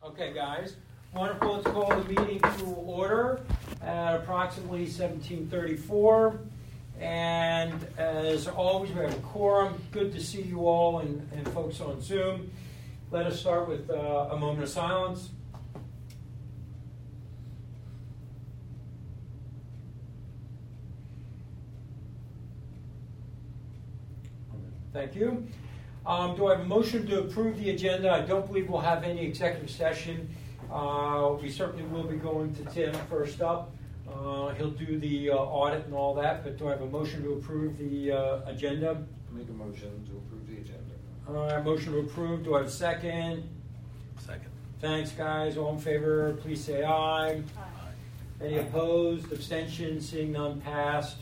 Okay, guys. Wonderful. Let's call the meeting to order at approximately 17:34. And as always, we have a quorum. Good to see you all and folks on Zoom. Let us start with a moment of silence. Thank you. Do I have a motion to approve the agenda? I don't believe we'll have any executive session. We certainly will be going to Tim first up. He'll do the audit and all that, but do I have a motion to approve the agenda? Make a motion to approve the agenda. Motion to approve. Do I have a second? Second. Thanks, guys. All in favor, please say aye. Aye. Any opposed? Abstentions? Seeing none, passed.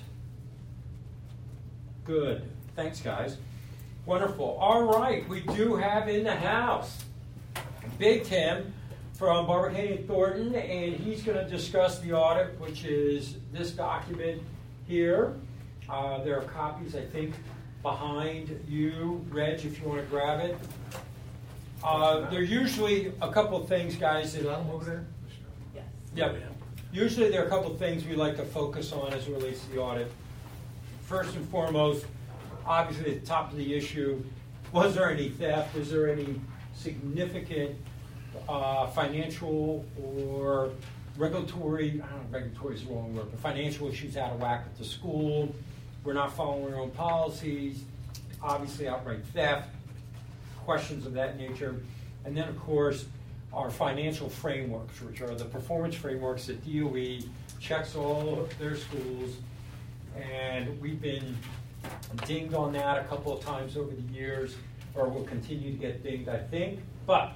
Good. Thanks, guys. Wonderful. All right, we do have in the house Big Tim from Barber Haney & Thornton, and he's going to discuss the audit, which is this document here. There are copies, I think, behind you, Reg, if you want to grab it. There are usually a couple of things, guys. That, over there? Yes. Yep. Usually there are a couple of things we like to focus on as it relates to the audit. First and foremost, obviously at the top of the issue, was there any theft? Is there any significant financial or regulatory, I don't know if regulatory is the wrong word, but financial issues out of whack at the school? We're not following our own policies, obviously outright theft, questions of that nature. And then, of course, our financial frameworks, which are the performance frameworks that DOE checks all of their schools. And we've been dinged on that a couple of times over the years, or we'll continue to get dinged, I think. But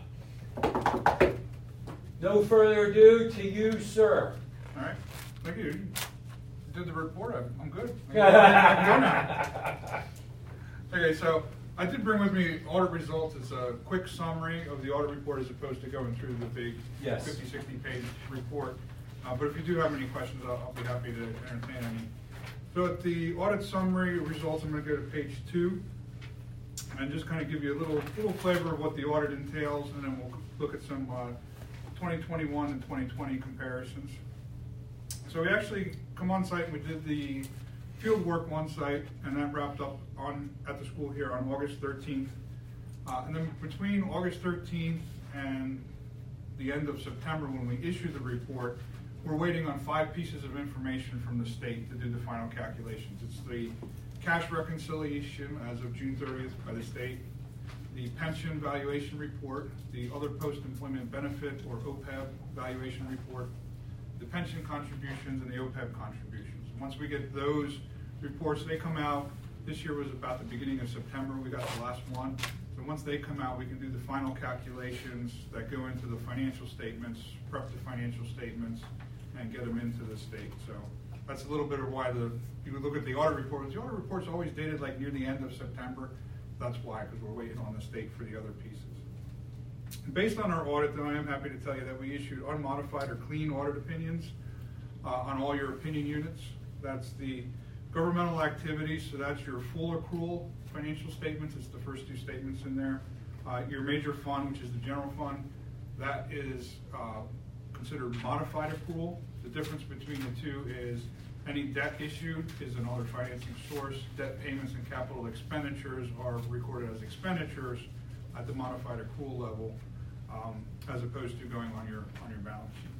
no further ado, to you, sir. All right. Thank you. You did the report. I'm good. Okay, so I did bring with me audit results. It's a quick summary of the audit report as opposed to going through the big 50, 60 page report. But if you do have any questions, I'll be happy to entertain any. So at the audit summary results, I'm going to go to page 2 and just kind of give you a little flavor of what the audit entails, and then we'll look at some 2021 and 2020 comparisons. So we actually come on site and we did the field work on site, and that wrapped up at the school here on August 13th. And then between August 13th and the end of September, when we issued the report, we're waiting on 5 pieces of information from the state to do the final calculations. It's the cash reconciliation as of June 30th by the state, the pension valuation report, the other post-employment benefit or OPEB valuation report, the pension contributions, and the OPEB contributions. Once we get those reports, they come out. This year was about the beginning of September. We got the last one. So once they come out, we can do the final calculations that go into the financial statements, prep the financial statements, and get them into the state. So that's a little bit of why you would look at the audit report. The audit report's always dated like near the end of September. That's why, because we're waiting on the state for the other pieces. And based on our audit, though, I am happy to tell you that we issued unmodified or clean audit opinions on all your opinion units. That's the governmental activities, so that's your full accrual financial statements. It's the first 2 statements in there. Your major fund, which is the general fund, that is considered modified accrual. The difference between the two is any debt issued is another financing source. Debt payments and capital expenditures are recorded as expenditures at the modified accrual level, as opposed to going on your balance sheet.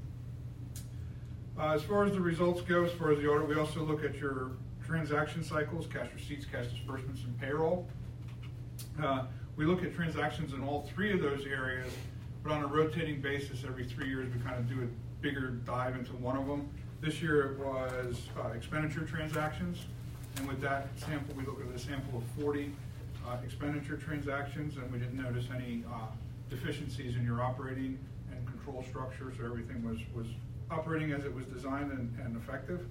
As far as the results go, as far as the audit, we also look at your transaction cycles, cash receipts, cash disbursements, and payroll. We look at transactions in all 3 of those areas, but on a rotating basis, every 3 years, we kind of do a bigger dive into one of them. This year it was expenditure transactions, and with that sample, we looked at a sample of 40 expenditure transactions, and we didn't notice any deficiencies in your operating and control structure, so everything was operating as it was designed and effective.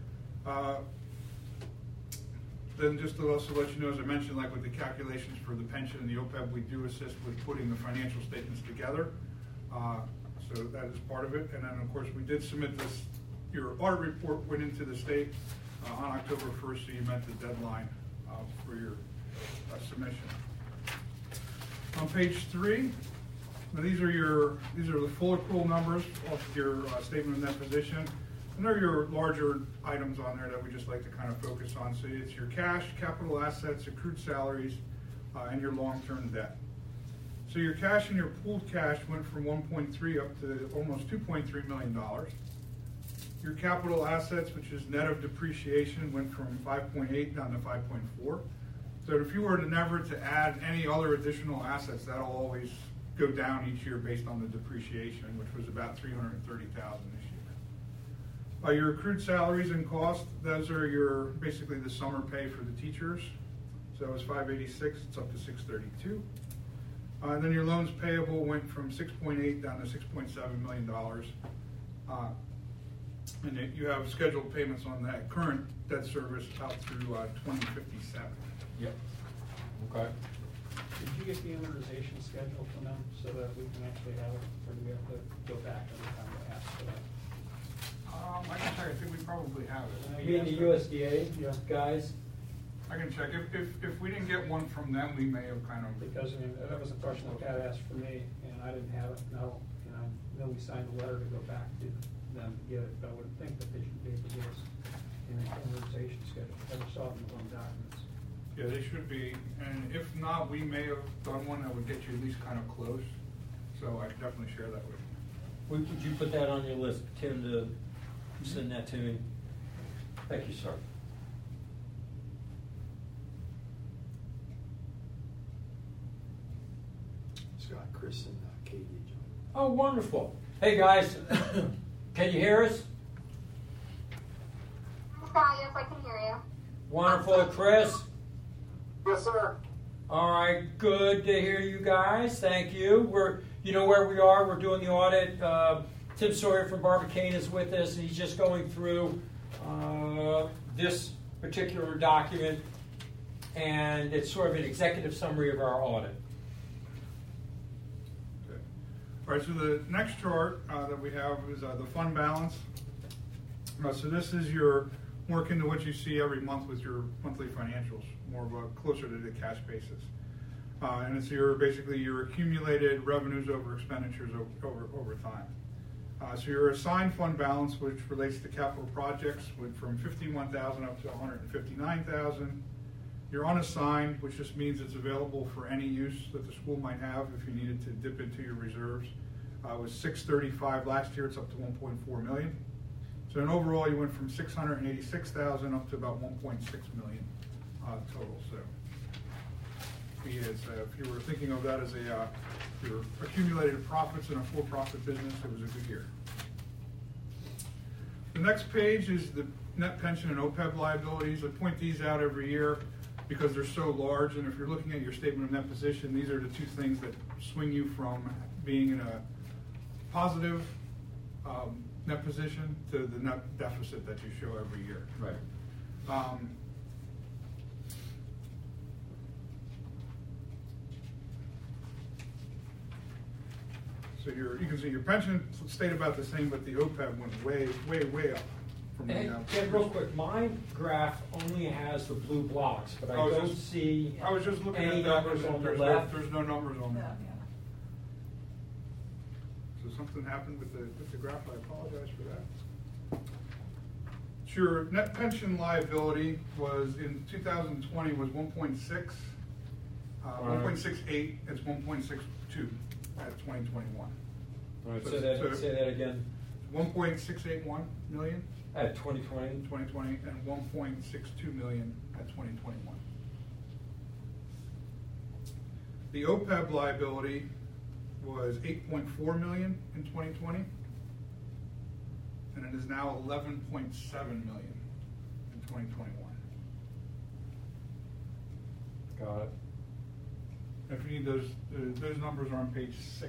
Then just to also let you know, as I mentioned, like with the calculations for the pension and the OPEB, we do assist with putting the financial statements together. So that is part of it. And then, of course, we did submit this. Your audit report went into the state on October 1st, so you met the deadline for your submission. On page 3, Now these are the full accrual numbers off of your statement of net position. And they're your larger items on there that we just like to kind of focus on. So it's your cash, capital assets, accrued salaries, and your long-term debt. So your cash and your pooled cash went from 1.3 up to almost $2.3 million. Your capital assets, which is net of depreciation, went from 5.8 down to 5.4. So if you were to never to add any other additional assets, that'll always go down each year based on the depreciation, which was about $330,000 this year. Your accrued salaries and costs, those are basically the summer pay for the teachers. So it was $586, it's up to $632. And then your loans payable went from 6.8 down to $6.7 million. And you have scheduled payments on that current debt service out through 2057. Yep. Okay. Did you get the amortization schedule from them so that we can actually have it, or do we have to go back every time we ask for that? I can check. I think we probably have it. You mean the USDA guys? I can check. If we didn't get one from them, we may have kind of. Because I mean, that was a question that Pat asked for me, and I didn't have it. No, and I know we signed a letter to go back to them to get it, but I would think that they should be able to give us an amortization schedule. I never saw it in the loan documents. Yeah, they should be, and if not, we may have done one that would get you at least kind of close. So I can definitely share that with you. Would you put that on your list, Tim, to send that to me? Thank you, sir. Scott, Chris, and Katie. Oh, wonderful. Hey, guys, can you hear us? Yes, I can hear you. Wonderful. Chris? Yes, sir. All right, good to hear you guys. Thank you. You know where we are. We're doing the audit. Tim Sawyer from Barbicane is with us, and he's just going through this particular document, and it's sort of an executive summary of our audit. Okay. All right, so the next chart that we have is the fund balance. So this is your more akin to what you see every month with your monthly financials, more of a closer to the cash basis. And it's basically your accumulated revenues over expenditures over time. So your assigned fund balance, which relates to capital projects, went from $51,000 up to $159,000. Your unassigned, which just means it's available for any use that the school might have if you needed to dip into your reserves, was $635 last year. It's up to $1.4 million. So in overall, you went from $686,000 up to about $1.6 million total. So if you were thinking of that as your accumulated profits in a for-profit business, it was a good year. The next page is the net pension and OPEB liabilities. I point these out every year because they're so large, and if you're looking at your statement of net position, these are the two things that swing you from being in a positive net position to the net deficit that you show every year. Right. So you can see your pension stayed about the same, but the OPEB went way, way, way up. From Hey, Ken, real quick, my graph only has the blue blocks, but I don't see I was just looking any at that. numbers on the There's left. there's no numbers on there. Yeah. So something happened with the graph. I apologize for that. So your net pension liability was in 2020 was 1.6, 1.68. It's 1.62 at 2021. All right, say that again. 1.681 million At 2020? 2020 and 1.62 million at 2021. The OPEB liability was 8.4 million in 2020, and it is now 11.7 million in 2021. Got it. If you need those numbers are on page 6.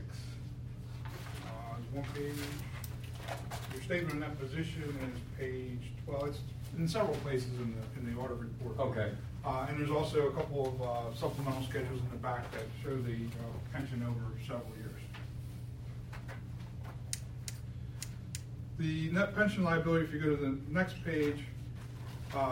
One page. Your statement of net position is page 12. It's in several places in the audit report. Okay. And there's also a couple of supplemental schedules in the back that show the pension over several years. The net pension liability, if you go to the next page,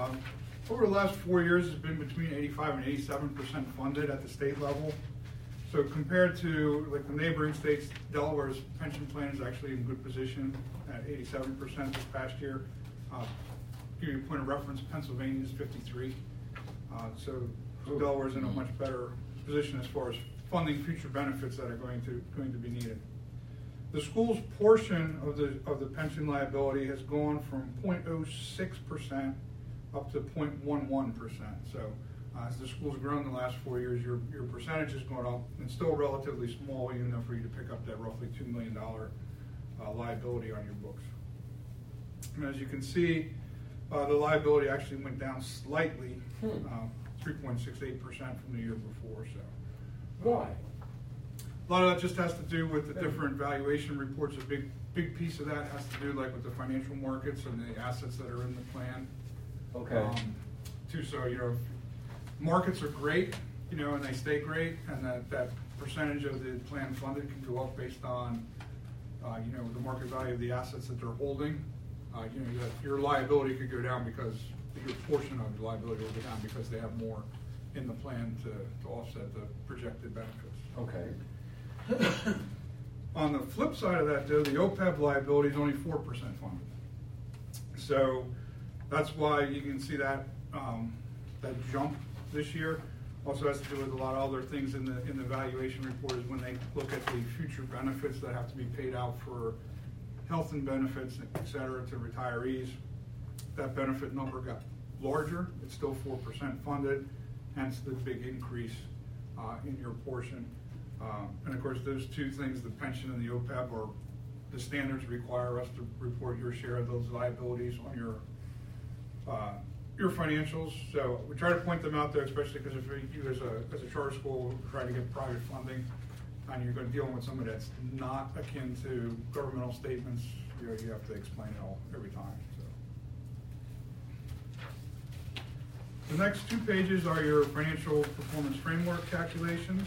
over the last 4 years has been between 85 and 87% funded at the state level. So compared to like the neighboring states, Delaware's pension plan is actually in good position at 87% this past year. Give you a point of reference, Pennsylvania is 53. So Delaware's in a much better position as far as funding future benefits that are going to be needed. The school's portion of the pension liability has gone from 0.06% up to 0.11%. So as the school's grown the last 4 years, your percentage has gone up. It's still relatively small, even though for you to pick up that roughly $2 million liability on your books. And as you can see, the liability actually went down slightly, 3.68% from the year before. So Why? a lot of that just has to do with the different valuation reports. A big piece of that has to do like with the financial markets and the assets that are in the plan. Okay. Too, so markets are great, and they stay great, and that percentage of the plan funded can go up based on, the market value of the assets that they're holding. Your liability could go down because your portion of the liability will go down because they have more in the plan to offset the projected benefits. Okay. On the flip side of that, though, the OPEB liability is only 4% funded. So that's why you can see that that jump this year. Also has to do with a lot of other things in the valuation report is when they look at the future benefits that have to be paid out for health and benefits, et cetera, to retirees. That benefit number got larger. It's still 4% funded, hence the big increase in your portion. And of course, those two things, the pension and the OPEB, are the standards require us to report your share of those liabilities on your financials. So we try to point them out there, especially because if you as a charter school trying to get private funding and you're going to deal with somebody that's not akin to governmental statements, you have to explain it all every time. So the next 2 pages are your financial performance framework calculations.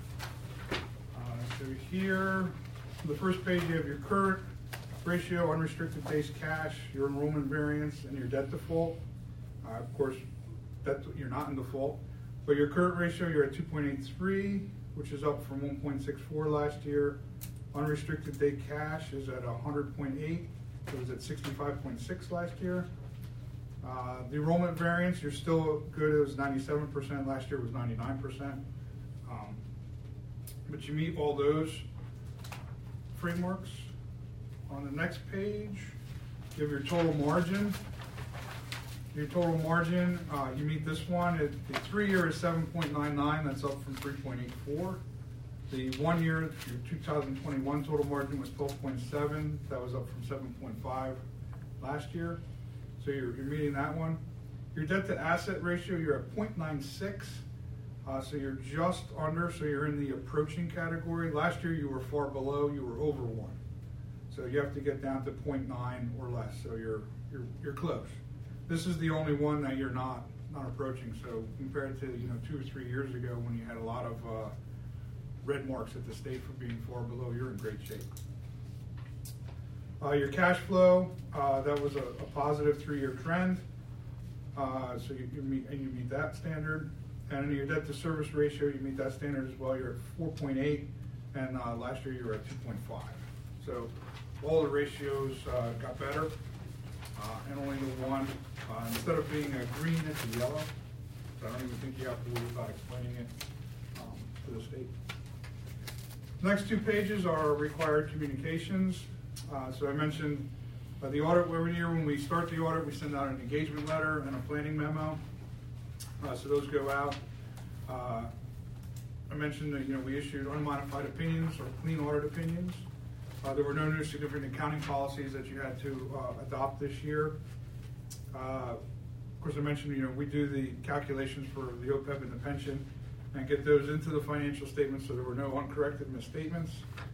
So here, the first page, you have your current ratio, unrestricted base cash, your enrollment variance, and your debt default. Of course, you're not in default, but your current ratio, you're at 2.83, which is up from 1.64 last year. Unrestricted day cash is at 100.8, it was at 65.6 last year. The enrollment variance, you're still good, it was 97%, last year it was 99%. But you meet all those frameworks. On the next page, you have your total margin. Your total margin, you meet this one. The 3-year is 7.99, that's up from 3.84. The 1 year, your 2021 total margin was 12.7, that was up from 7.5 last year. So you're meeting that one. Your debt to asset ratio, you're at 0.96. So you're just under, so you're in the approaching category. Last year you were far below, you were over 1. So you have to get down to 0.9 or less, so you're close. This is the only one that you're not approaching. So compared to 2 or 3 years ago when you had a lot of red marks at the state for being far below, you're in great shape. Your cash flow, that was a positive 3-year trend. So you meet that standard. And in your debt to service ratio, you meet that standard as well. You're at 4.8, and last year you were at 2.5. So all the ratios got better, and only the one, instead of being a green, it's a yellow. So I don't even think you have to worry about explaining it to the state. The next 2 pages are required communications. So I mentioned the audit every year. When we start the audit, we send out an engagement letter and a planning memo. So those go out. I mentioned that we issued unmodified opinions or clean audit opinions. There were no new significant accounting policies that you had to adopt this year. Of course, I mentioned we do the calculations for the OPEB and the pension and get those into the financial statements, so there were no uncorrected misstatements.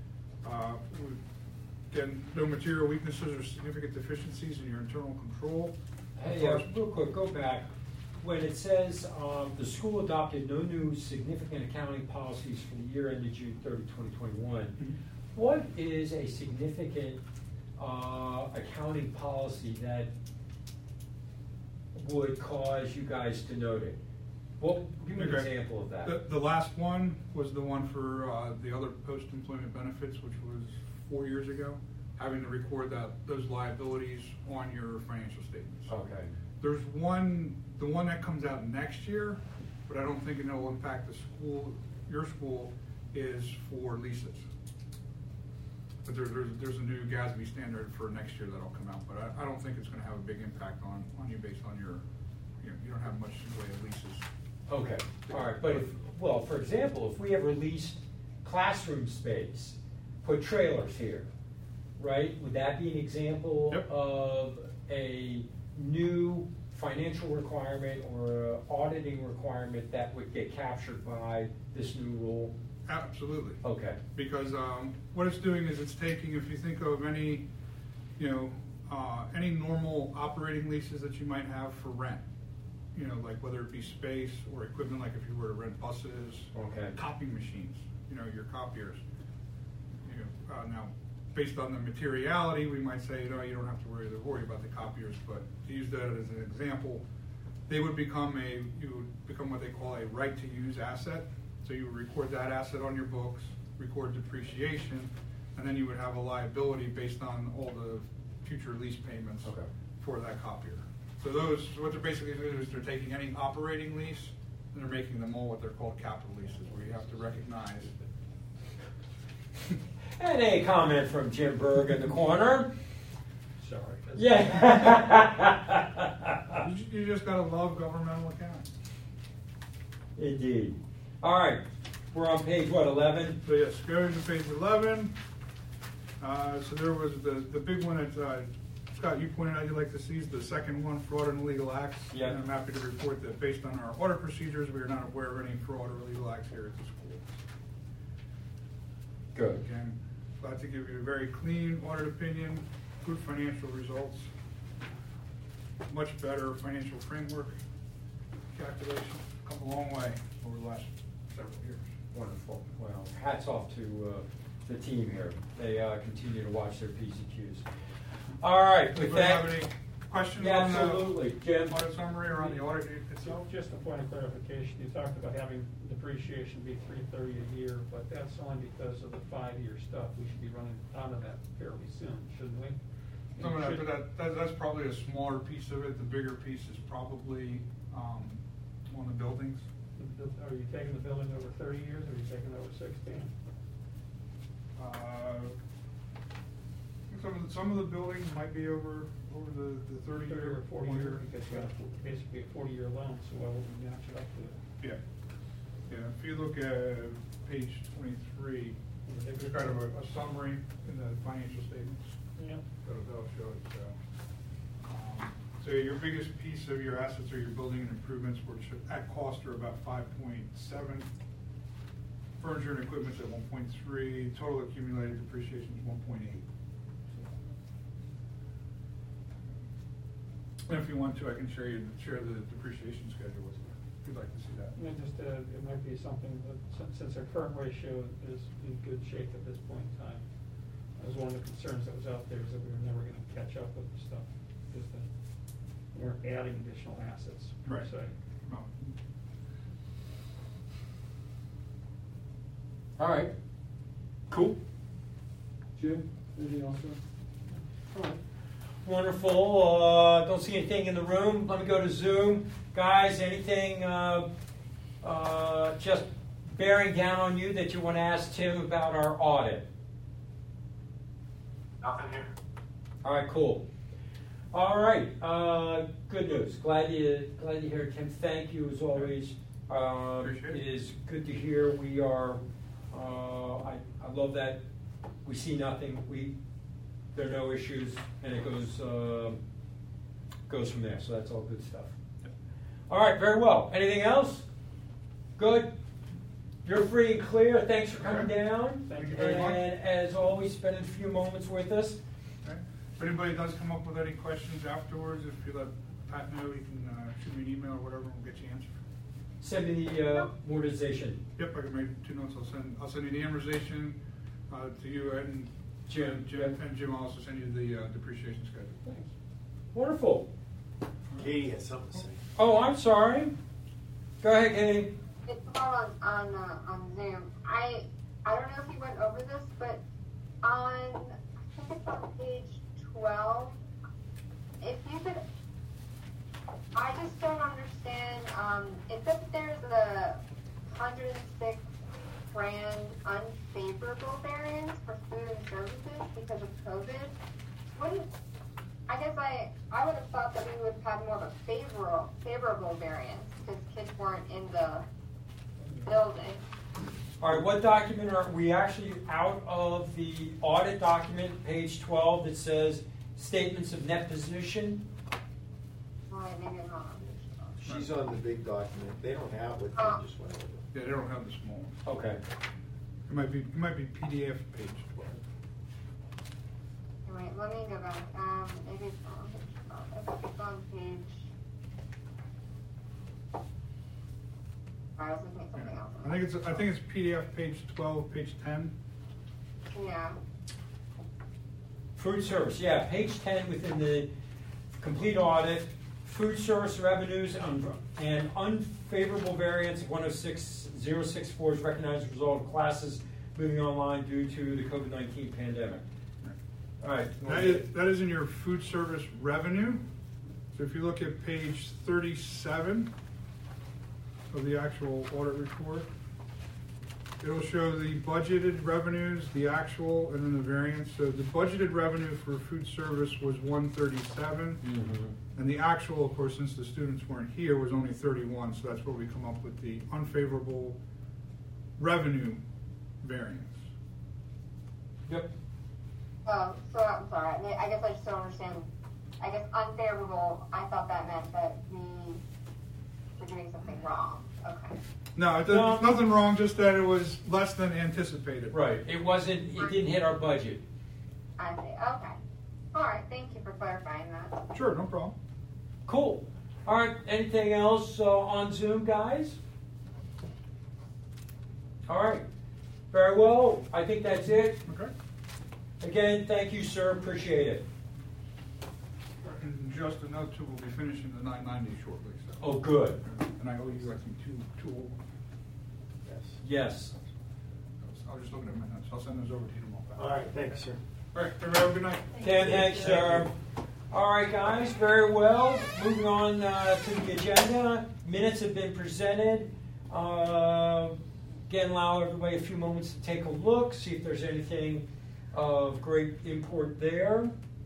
Again, no material weaknesses or significant deficiencies in your internal control. Hey, real quick, go back. When it says the school adopted no new significant accounting policies for the year ended June 30, 2021, what is a significant accounting policy that would cause you guys to note it? Well, give me an Okay. example of that. The last one was the one for the other post-employment benefits, which was 4 years ago, having to record those liabilities on your financial statements. Okay. There's the one that comes out next year, but I don't think it will impact the school. Your school is for leases. But there's a new GASB standard for next year that'll come out, but I don't think it's going to have a big impact on you based on you don't have much in the way of leases. Okay, all right, but for example, if we ever leased classroom space, put trailers here, right? Would that be an example Yep. of a new financial requirement or auditing requirement that would get captured by this new rule? Absolutely. Okay. Because what it's doing is it's taking, if you think of any normal operating leases that you might have for rent, like whether it be space or equipment, like if you were to rent buses, Okay. copying machines, your copiers. Now, based on the materiality, we might say, you don't have to worry about the copiers, but to use that as an example, you would become what they call a right-to-use asset. So you would record that asset on your books, record depreciation, and then you would have a liability based on all the future lease payments Okay. for that copier. So what they're basically doing is they're taking any operating lease and they're making them all what they're called capital leases, where you have to recognize. And a comment from Jim Berg in the corner. Sorry. Yeah. You just gotta love governmental accounting. Indeed. All right, we're on page, 11? So yes, going to page 11. So there was the big one that Scott, you pointed out you'd like to see is the second one, fraud and illegal acts. Yeah. And I'm happy to report that based on our audit procedures, we are not aware of any fraud or illegal acts here at the school. Good. Again, glad to give you a very clean audit opinion, good financial results, much better financial framework calculation. Come a long way over the last several years. Wonderful. Well, hats off to the team here. They continue to watch their P's and Q's. All right, with Anybody that. have any questions Yeah, on absolutely. Jim? the audit summary or on the audit itself? Just a point of clarification, you talked about having depreciation be $330 a year, but that's only because of the 5-year stuff. We should be running out of that fairly soon, shouldn't we? Some of that, but that's probably a smaller piece of it. The bigger piece is probably on the buildings. Are you taking the building over 30 years, or are you taking over 16? Some of the buildings might be over the 30 year or 40 year, because you have basically a 40-year loan, so why wouldn't we match it up to it? Yeah. If you look at page 23, there's kind of a summary in the financial statements. Yeah. That'll show it. So your biggest piece of your assets are your building and improvements, which at cost are about 5.7. Furniture and equipment's at 1.3. Total accumulated depreciation is 1.8. And if you want to, I can share the depreciation schedule with you, if you'd like to see that. It might be something that, since our current ratio is in good shape at this point in time, that was one of the concerns that was out there, is that we were never going to catch up with the stuff, because we weren't adding additional assets, per Right. se. No. All right. Cool. Jim, anything else? All right. Wonderful. Don't see anything in the room. Let me go to Zoom. Guys, anything just bearing down on you that you want to ask Tim about our audit? Nothing here. All right, cool. All right, good news. Glad to hear, Tim. Thank you as always. Appreciate it. It is good to hear. We are. I love that. We see nothing. There are no issues, and it goes from there. So that's all good stuff. All right, very well. Anything else? Good. You're free and clear. Thanks for coming down. Thank you very much. And as always, spending a few moments with us. Okay. If anybody does come up with any questions afterwards, if you let Pat know, you can shoot me an email or whatever, and we'll get you answered. Send me the amortization. Yep, I can make 2 notes. I'll send you the amortization to you and Jim. and Jim. I'll also send you the depreciation schedule. Thanks. Wonderful. Katie has something to say. Oh, I'm sorry. Go ahead, Katie. It's more on Zoom. I don't know if you went over this, but I think it's on page 12. If you could, I just don't understand. It says there's a 106 grand unfavorable variance for food and services because of COVID. I guess I would have thought that we would have more of a favorable variance because kids weren't in the building. All right, what document are we actually out of the audit document, page 12, that says statements of net position? All right, maybe I'm not. She's on the big document. They don't have what they just went over. Yeah, they don't have the small one. Okay. It might be PDF page 12. All right, let me go back. Maybe it's not on page 12. I think it's on page. I was looking at something else. I think it's PDF page 12, page 10. Yeah. Food service, yeah, page 10 within the complete audit. Food service revenues and unfavorable variance of 106,064 is recognized as a result of classes moving online due to the COVID-19 pandemic. All right. That is in your food service revenue. So if you look at page 37 of the actual audit report, it'll show the budgeted revenues, the actual, and then the variance. So the budgeted revenue for food service was 137, and the actual, of course, since the students weren't here, was only 31. So that's where we come up with the unfavorable revenue variance. Yep. Oh, so I'm sorry. I guess I just don't understand. I guess unfavorable, I thought that meant that we were doing something wrong. Okay. No, there's nothing wrong, just that it was less than anticipated. Right. It didn't hit our budget. I see. Okay. All right. Thank you for clarifying that. Sure, no problem. Cool. All right. Anything else on Zoom, guys? All right. Very well. I think that's it. Okay. Again, thank you, sir. Appreciate it. And just a note, too, we'll be finishing the 990 shortly. So. Oh, good. And I owe you, I think, two old ones. Yes. I was just looking at my notes. I'll send those over to you tomorrow. All right, thanks, sir. All right, everybody have a good night. Thanks, sir. All right, guys, very well. Moving on to the agenda. Minutes have been presented. Again, allow everybody a few moments to take a look, see if there's anything of great import there.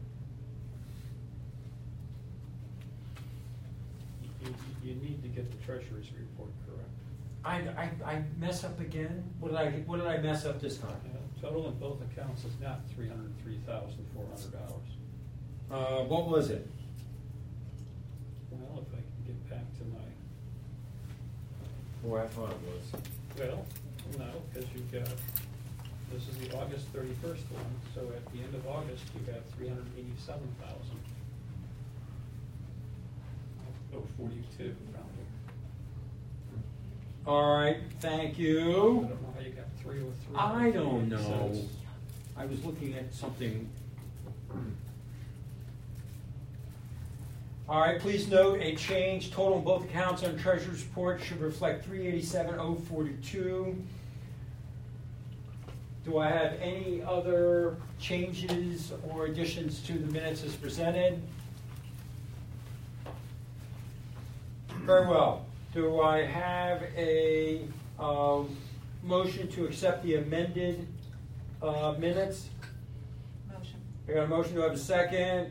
You need to get the treasurer's report correct. I mess up again? What did I mess up this time? Total in both accounts is not $303,400. What was it? Well, if I can get back to my, Boy, I thought it was. well, no, because you've got, this is the August 31st one, so at the end of August, you got 387,000. Oh, 42 around here. All right, thank I you. don't know how you got 303. I don't know. Cents. I was looking at something. All right, please note a change. Total in both accounts on treasurer's report should reflect $387,042. Do I have any other changes or additions to the minutes as presented? Very well. Do I have a motion to accept the amended minutes? Motion. I got a motion. Do I have a second?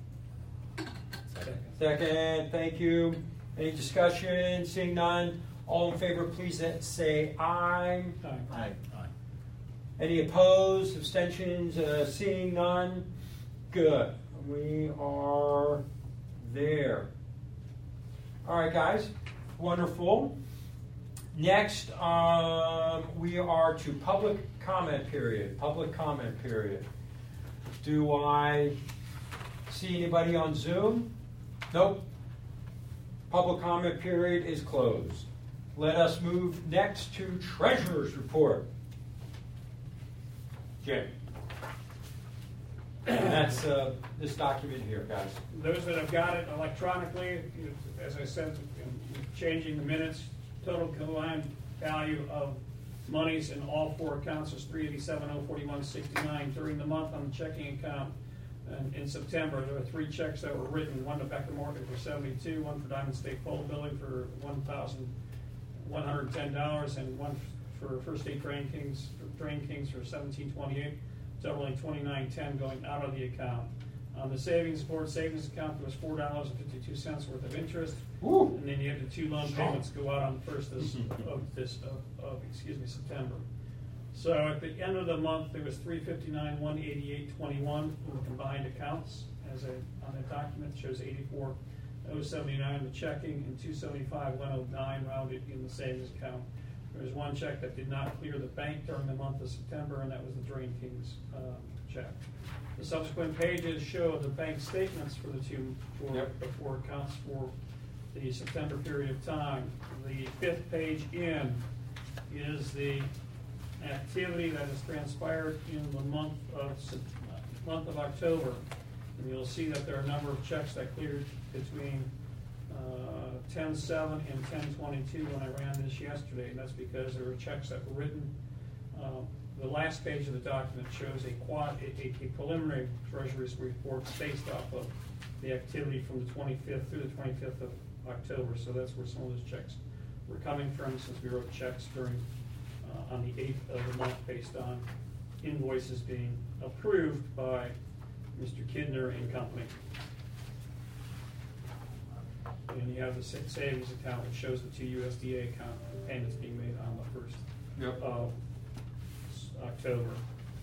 Second. Thank you. Any discussion? Seeing none. All in favor, please say aye. Aye. Any opposed? Abstentions? Seeing none. Good. We are there. All right, guys. Wonderful. Next, we are to public comment period. Public comment period. Do I see anybody on Zoom? Nope. Public comment period is closed. Let us move next to Treasurer's Report. Jay. And that's this document here, guys. Those that have got it electronically, as I said, changing the minutes total combined value of monies in all four accounts is $387,041.69 during the month on the checking account. And in September, there were 3 checks that were written: one to Becker Market for $72, one for Diamond State Pole Building for $1,110, and one for First State Drain Kings for $1,728, totaling $2,910 going out of the account. On the board savings account, there was $4.52 worth of interest. Woo. And then you have the 2 loan payments go out on the 1st of September. So at the end of the month, there was $359,188.21 in the combined accounts. On the document, it shows $84,079 in the checking and $275,109 rounded in the savings account. There was 1 check that did not clear the bank during the month of September, and that was the Drain Kings check. The subsequent pages show the bank statements for the 4 accounts for the September period of time. The 5th page in is the activity that has transpired in the month of October. And you'll see that there are a number of checks that cleared between 10/7 and 10/22 when I ran this yesterday, and that's because there were checks that were written. The last page of the document shows a preliminary Treasury's report based off of the activity from the 25th through the 25th of October. So that's where some of those checks were coming from, since we wrote checks on the 8th of the month based on invoices being approved by Mr. Kidner and company. And you have the savings account, which shows the 2 USDA account payments being made on the 1st of October.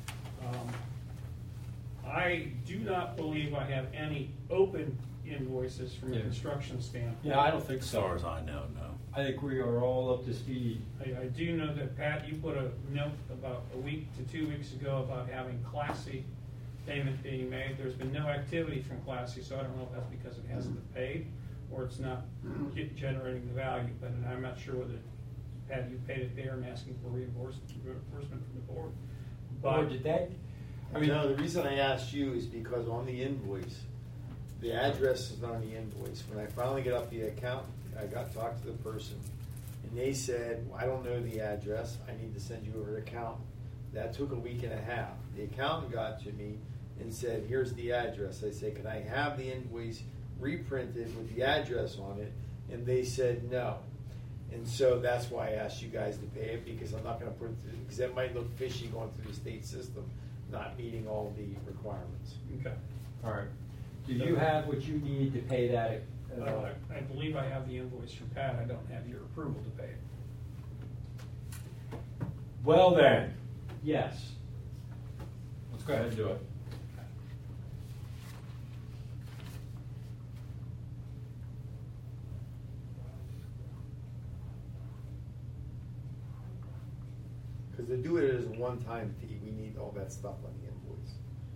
I do not believe I have any open invoices from a construction standpoint. Yeah, I don't think so. As far as I know, no. I think we are all up to speed. I do know that, Pat, you put a note about a week to 2 weeks ago about having Class C payment being made. There's been no activity from Class C, so I don't know if that's because it hasn't been paid or it's not generating the value. But I'm not sure whether, Pat, you paid it there and asking for reimbursement from the board. Or did they? No, the reason I asked you is because on the invoice, the address is not on the invoice. When I finally got up the account, I got to talk to the person, and they said, I don't know the address. I need to send you over the accountant. That took a week and a half. The accountant got to me and said, here's the address. I said, can I have the invoice reprinted with the address on it? And they said no. And so that's why I asked you guys to pay it, because I'm not going to put it through, because that might look fishy going through the state system, not meeting all the requirements. Okay. All right. Do you have what you need to pay that? I believe I have the invoice from Pat. I don't have your approval to pay it. Well then, yes. Let's go ahead and do it. Because to do it as a one-time fee, we need all that stuff on the invoice.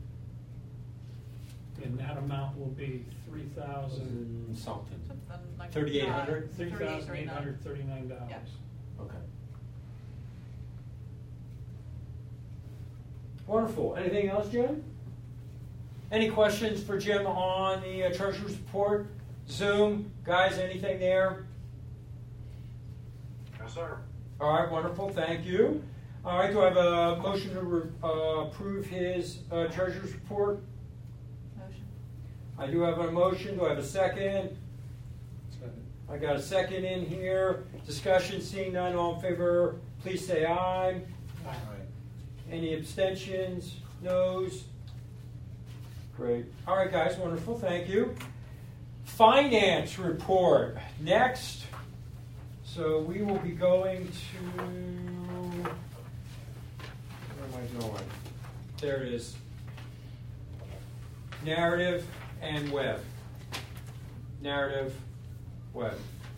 And that amount will be $3,000. Something. Like 3,800? $3,839. Yeah. Okay. Wonderful. Anything else, Jim? Any questions for Jim on the treasurer's report? Zoom, guys, anything there? No, sir. All right, wonderful. Thank you. All right, do I have a motion to approve his treasurer's report? Motion. I do have a motion. Do I have a second? Second. I got a second in here. Discussion, seeing none, all in favor, please say aye. Aye. Any abstentions? Noes? Great. All right, guys, wonderful. Thank you. Finance report. Next. So we will be going to, where am I going? There it is. Narrative and web. Narrative, web.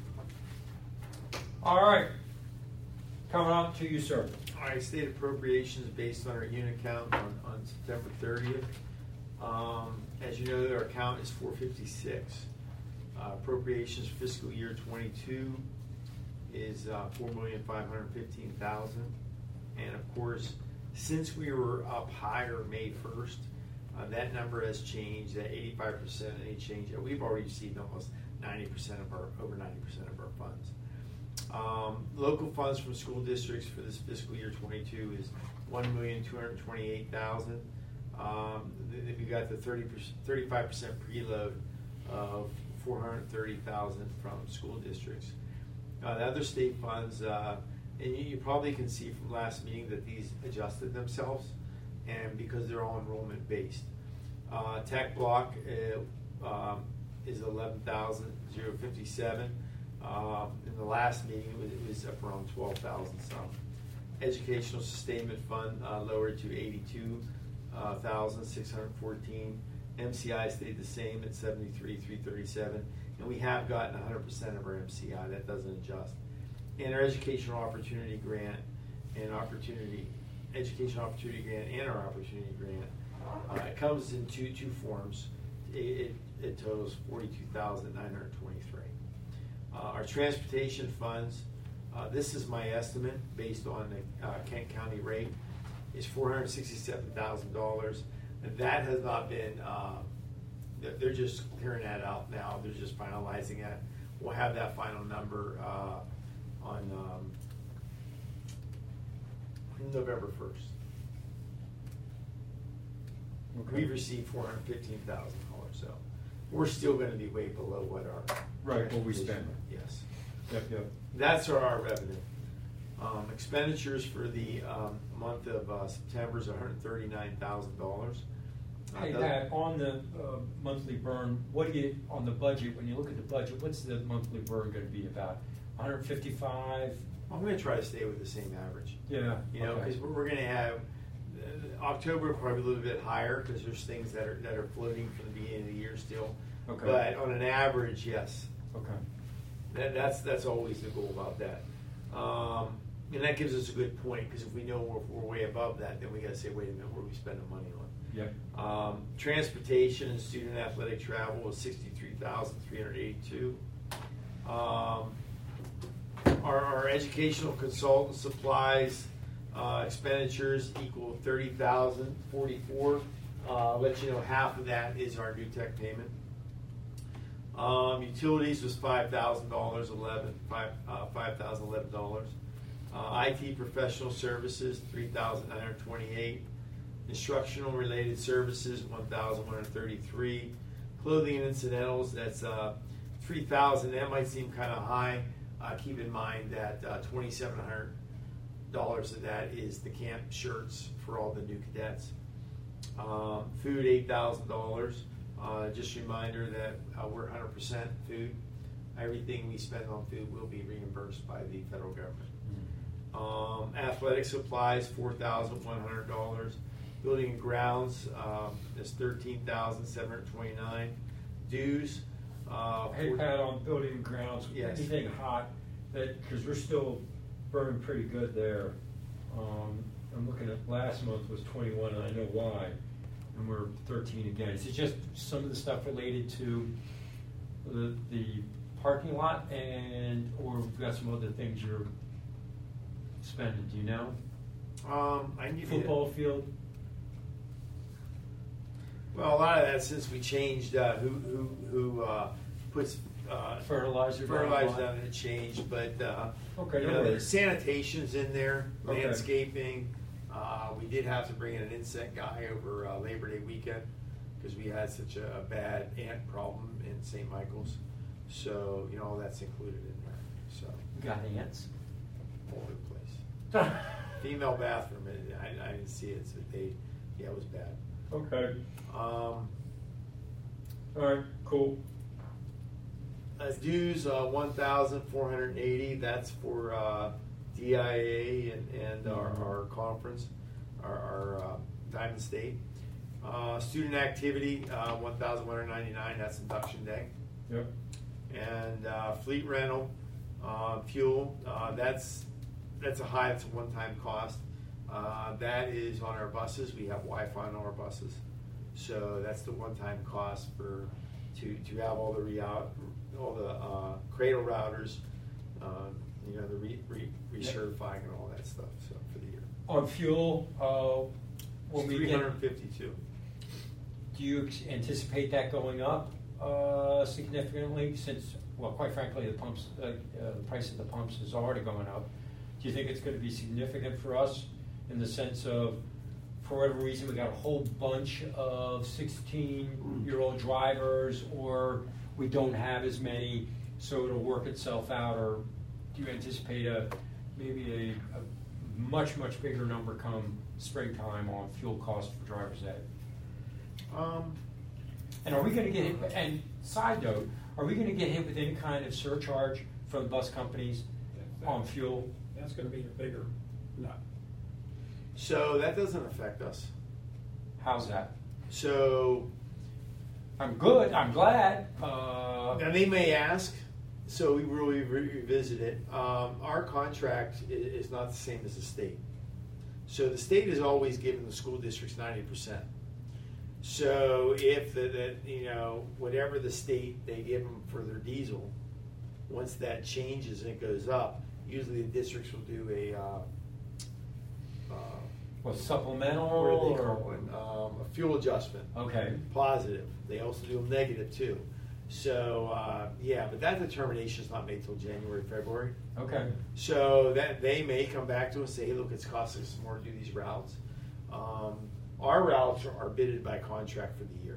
All right. Coming up to you, sir. All right, state appropriations based on our unit count on September 30th. As you know, our count is 456. Appropriations for fiscal year 22 is $4,515,000. And of course, since we were up higher May 1st, that number has changed. That 85% any change. We've already received almost 90% of over 90% of our funds. Local funds from school districts for this fiscal year 22 is $1,228,000. Then we got the 35% preload of $430,000 from school districts. The other state funds, and you probably can see from last meeting that these adjusted themselves, and because they're all enrollment based. Tech block is $11,057. In the last meeting, it was up around $12,000 some. Educational sustainment fund lowered to $82,614. MCI stayed the same at $73,337, and we have gotten 100% of our MCI. That doesn't adjust. And our educational opportunity grant and educational opportunity grant and our opportunity grant, it comes in two forms. It totals $42,923. Our transportation funds, this is my estimate based on the Kent County rate, is $467,000. And that has not been, they're just clearing that out now. They're just finalizing it. We'll have that final number on November 1st. Okay. We've received $415,000, so we're still going to be way below what our Right, what we spend. Yes. Yep. That's our revenue. Expenditures for the month of September is $139,000. Hey, Pat, on the monthly burn, what do you, on the budget, when you look at the budget, what's the monthly burn going to be about? 155? I'm going to try to stay with the same average. Yeah. You know, because we're going to have October probably a little bit higher because there's things that are floating from the beginning of the year still. Okay. But on an average, yes. Okay. That's always the goal about that. And that gives us a good point because if we know we're way above that, then we got to say, wait a minute, what are we spending money on? Yep. Transportation and student athletic travel was $63,382. Our educational consultant supplies expenditures equal $30,044. I'll let you know half of that is our new tech payment. Utilities was $5,011. IT professional services $3,928. Instructional related services $1,133. Clothing and incidentals, that's $3,000. That might seem kind of high. Keep in mind that $2,700 of that is the camp shirts for all the new cadets. Food $8,000. Just a reminder that we're 100% food. Everything we spend on food will be reimbursed by the federal government. Athletic supplies $4,100. Building and grounds is $13,729. Dues. Hey, Pat, on building and grounds, Yes. anything hot that, because we're still burning pretty good there. I'm looking at last month was 21, and I know why, and we're 13 again. Is it just some of the stuff related to the parking lot, or we've got some other things you're spending? Do you know? I can give Football field. Well, a lot of that since we changed who puts Fertilizer down, it changed, but Okay, you no know, worries. sanitation's in there, Okay. landscaping. We did have to bring in an insect guy over Labor Day weekend because we had such a bad ant problem in St. Michael's. So you know all that's included in there. So You got ants? all over the place. Female bathroom, I didn't see it. So it was bad. Okay. All right, cool. As dues, 1,480. That's for DIA and our conference, our Diamond State. Student activity, 1,199. That's induction day. Yep. And fleet rental, fuel. That's a high. It's a one-time cost. That is on our buses. We have Wi-Fi on our buses, so that's the one-time cost to have all the cradle routers, the recertifying and all that stuff. So for the year. On fuel, when we get, 352. do you anticipate that going up significantly? Since well, quite frankly, the pumps, the price of the pumps is already going up. Do you think it's going to be significant for us in the sense of, for whatever reason, we got a whole bunch of 16-year-old drivers, or we don't have as many, so it'll work itself out? Or do you anticipate maybe a much bigger number come springtime on fuel costs for driver's ed? And are we going to get hit? And side note, are we going to get hit with any kind of surcharge from bus companies on fuel? That's gonna be a bigger nut. So that doesn't affect us. How's that? So I'm good. I'm glad. now they may ask, so we really revisit it. Our contract is not the same as the state. So the state has always given the school districts 90%. So if whatever the state they give them for their diesel, once that changes and it goes up, usually the districts will do a supplemental? what do they call it? A fuel adjustment. Okay. Positive. They also do them negative too. So but that determination is not made till January, February. Okay. So that they may come back to us and say, hey, look, it's costing us more to do these routes. Our routes are bidded by contract for the year.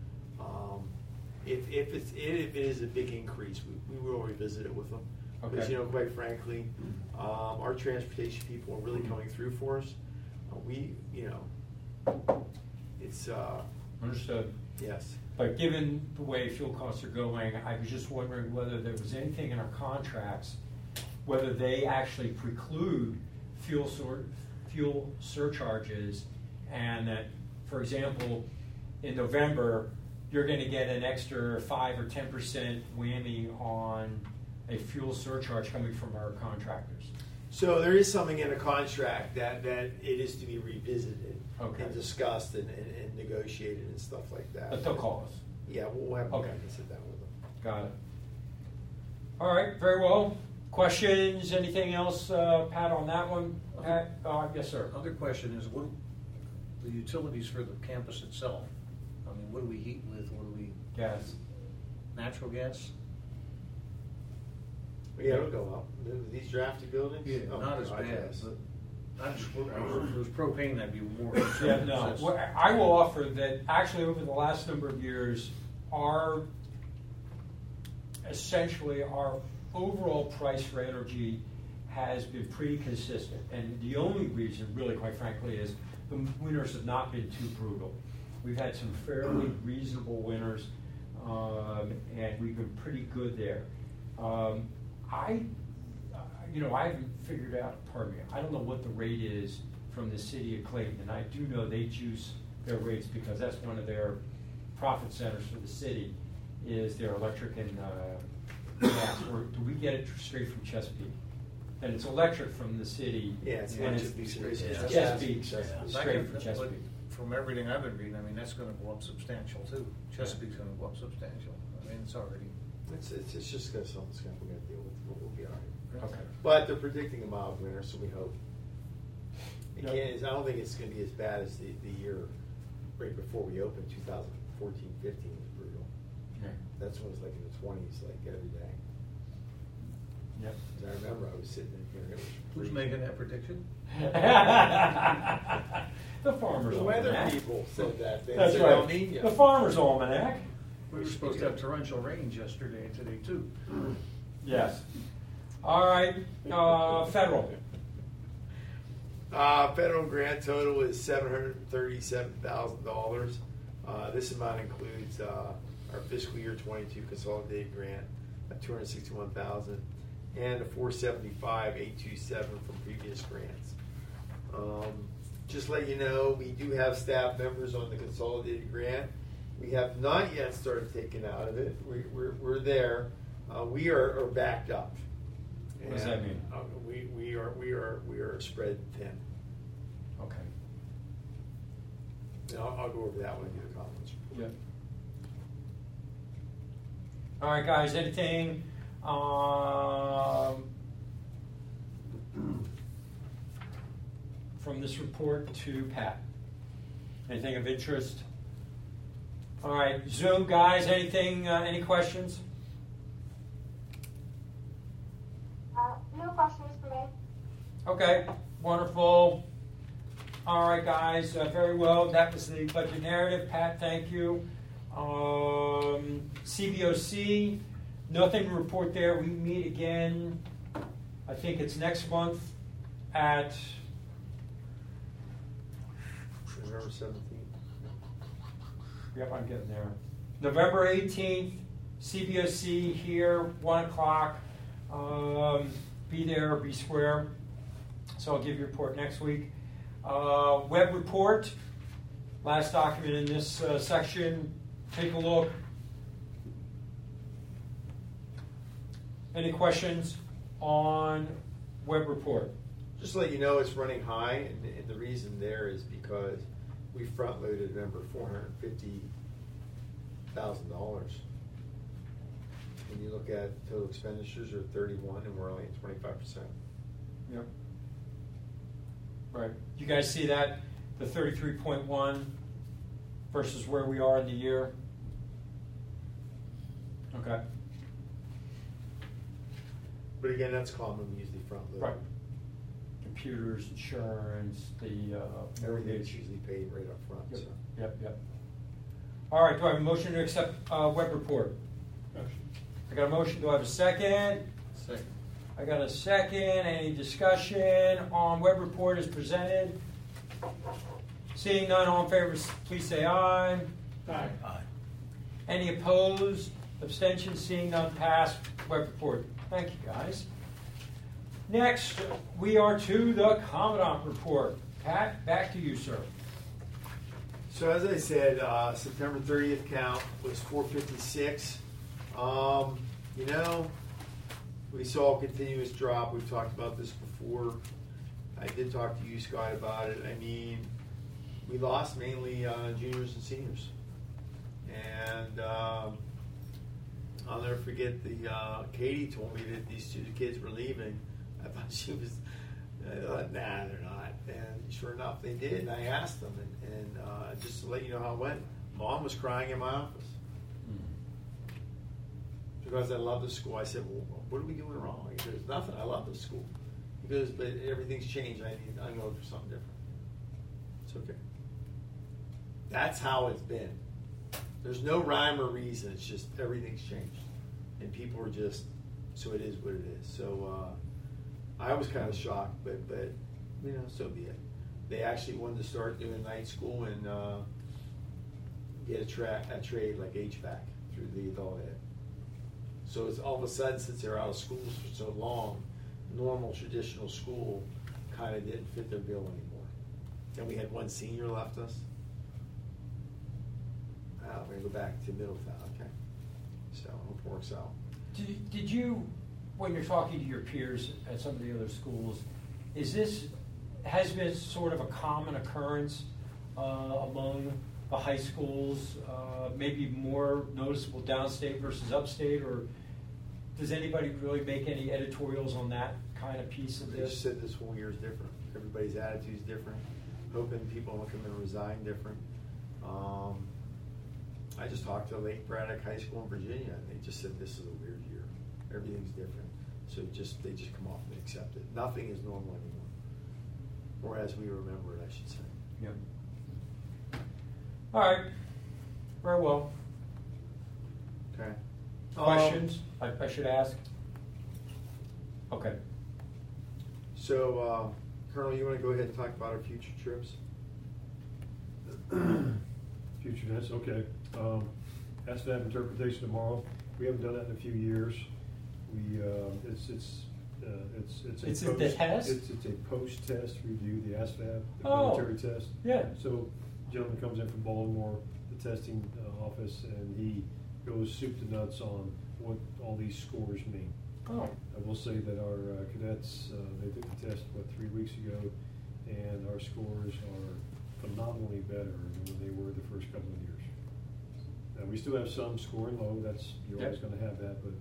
If it is a big increase, we will revisit it with them. Because, Okay. quite frankly, our transportation people are really coming through for us. It's, Understood. yes. But given the way fuel costs are going, I was just wondering whether there was anything in our contracts, whether they actually preclude fuel surcharges, and that, for example, in November, you're going to get an extra 5 or 10% whammy on a fuel surcharge coming from our contractors. So there is something in a contract that it is to be revisited Okay. and discussed and negotiated and stuff like that. But they'll call us. Yeah, we'll have Okay. to sit down with them. Got it. All right, very well. Questions, anything else, Pat, on that one? Pat? Yes, sir. Other question is, what the utilities for the campus itself? I mean, what do we heat with? What do we, Gas. natural gas? Yeah, it'll go up. These drafty buildings? Oh, Not as God, bad, yes. but if it was propane, that'd be more. Yeah, no. Well, I will offer that actually over the last number of years, essentially our overall price for energy has been pretty consistent. And the only reason, really, quite frankly, is the winters have not been too brutal. We've had some fairly reasonable winters, and we've been pretty good there. I haven't figured out, pardon me, I don't know what the rate is from the city of Clayton, and I do know they juice their rates because that's one of their profit centers for the city, is their electric and gas. Or do we get it straight from Chesapeake? And it's electric from the city. Yeah, it's and Chesapeake straight. Yeah. Chesapeake, Chesapeake. straight from Chesapeake. From everything I've been reading, I mean, that's gonna go up substantial too. Chesapeake's gonna go up substantial. I mean, it's already. It's just something we're going to deal with, but we'll be all right. Okay. But they're predicting a mild winter, so we hope. Yeah. I don't think it's going to be as bad as the year right before we opened, 2014-15 was brutal. Yeah. That's when it was like in the 20s, like every day. Yep. 'Cause I remember I was sitting in here. And it was Who's freezing. making that prediction? The Farmer's The weather Almanac. people said that. They That's said El right. Nino. The Farmer's Almanac. We were supposed to have torrential rains yesterday and today too. Yes. All right, federal. Federal grant total is $737,000. This amount includes our fiscal year 22 consolidated grant of $261,000 and a $475,827 from previous grants. Just let you know, we do have staff members on the consolidated grant. We have not yet started taking out of it. We're there. We are backed up. What does that mean? We are spread thin. Okay. And I'll go over that when I do the conference. Yep. All right, guys, anything from this report to Pat? Anything of interest? All right, Zoom guys, anything, any questions? Okay, wonderful. All right, guys, very well. That was the budget narrative. Pat, thank you. CBOC, nothing to report there. We meet again, I think it's next month at November 17th. Yep, I'm getting there. November 18th, CBOC here, 1 o'clock. Be there, be square. So I'll give you a report next week. Web report, last document in this section. Take a look. Any questions on web report? Just to let you know, it's running high, and the reason there is because we front-loaded, remember, $450,000. When you look at total expenditures are 31, and we're only at 25%. Yep. Right. You guys see that? The 33.1 versus where we are in the year? Okay. But again, that's common. We usually front-load. Right. Computers, insurance, the Everything's usually paid right up front. Yep. So. Yep. All right. Do I have a motion to accept web report? Motion. I got a motion. Do I have a second? Second. I got a second. Any discussion on web report as presented? Seeing none, all in favor, please say aye. Aye. Any opposed? Abstentions? Seeing none, passed. Web report. Thank you, guys. Next, we are to the Commandant report. Pat, back to you, sir. So as I said, September 30th count was 456. We saw a continuous drop. We've talked about this before. I did talk to you, Scott, about it. I mean, we lost mainly juniors and seniors. And I'll never forget Katie told me that these two kids were leaving. I thought I thought, nah, they're not. And sure enough, they did. And I asked them, and just to let you know how it went, Mom was crying in my office. Because I love the school. I said, well, what are we doing wrong? He goes, nothing. I love the school. He goes, but everything's changed. I'm going for something different. It's okay. That's how it's been. There's no rhyme or reason. It's just everything's changed. And people are just, so it is what it is. So I was kind of shocked, but so be it. They actually wanted to start doing night school and get a trade like HVAC through the adult ed. So it's all of a sudden, since they're out of schools for so long, normal traditional school kind of didn't fit their bill anymore. Then we had one senior left us. We're going to go back to Middletown, okay? So I hope it works out. Did you, when you're talking to your peers at some of the other schools, has been sort of a common occurrence among the high schools, maybe more noticeable downstate versus upstate, or does anybody really make any editorials on that kind of piece of They this? just said this whole year is different. Everybody's attitude's different. Hoping people don't come in and resign different. I just talked to Lake Braddock High School in Virginia, and they just said this is a weird year. Everything's different. So they just come off and accept it. Nothing is normal anymore. Or as we remember it, I should say. Yep. All right. Very well. Okay. Questions I should ask? Okay. So, Colonel, you want to go ahead and talk about our future trips? Future events, okay. SVAB interpretation tomorrow. We haven't done that in a few years. It's It's a test? It's a post-test review, the ASVAB, the Oh. military test. Yeah. So, gentleman comes in from Baltimore, the testing office, and he goes soup to nuts on what all these scores mean. Oh. I will say that our cadets, they took the test, 3 weeks ago, and our scores are phenomenally better than when they were the first couple of years. Now, we still have some scoring low, you're always going to have that, but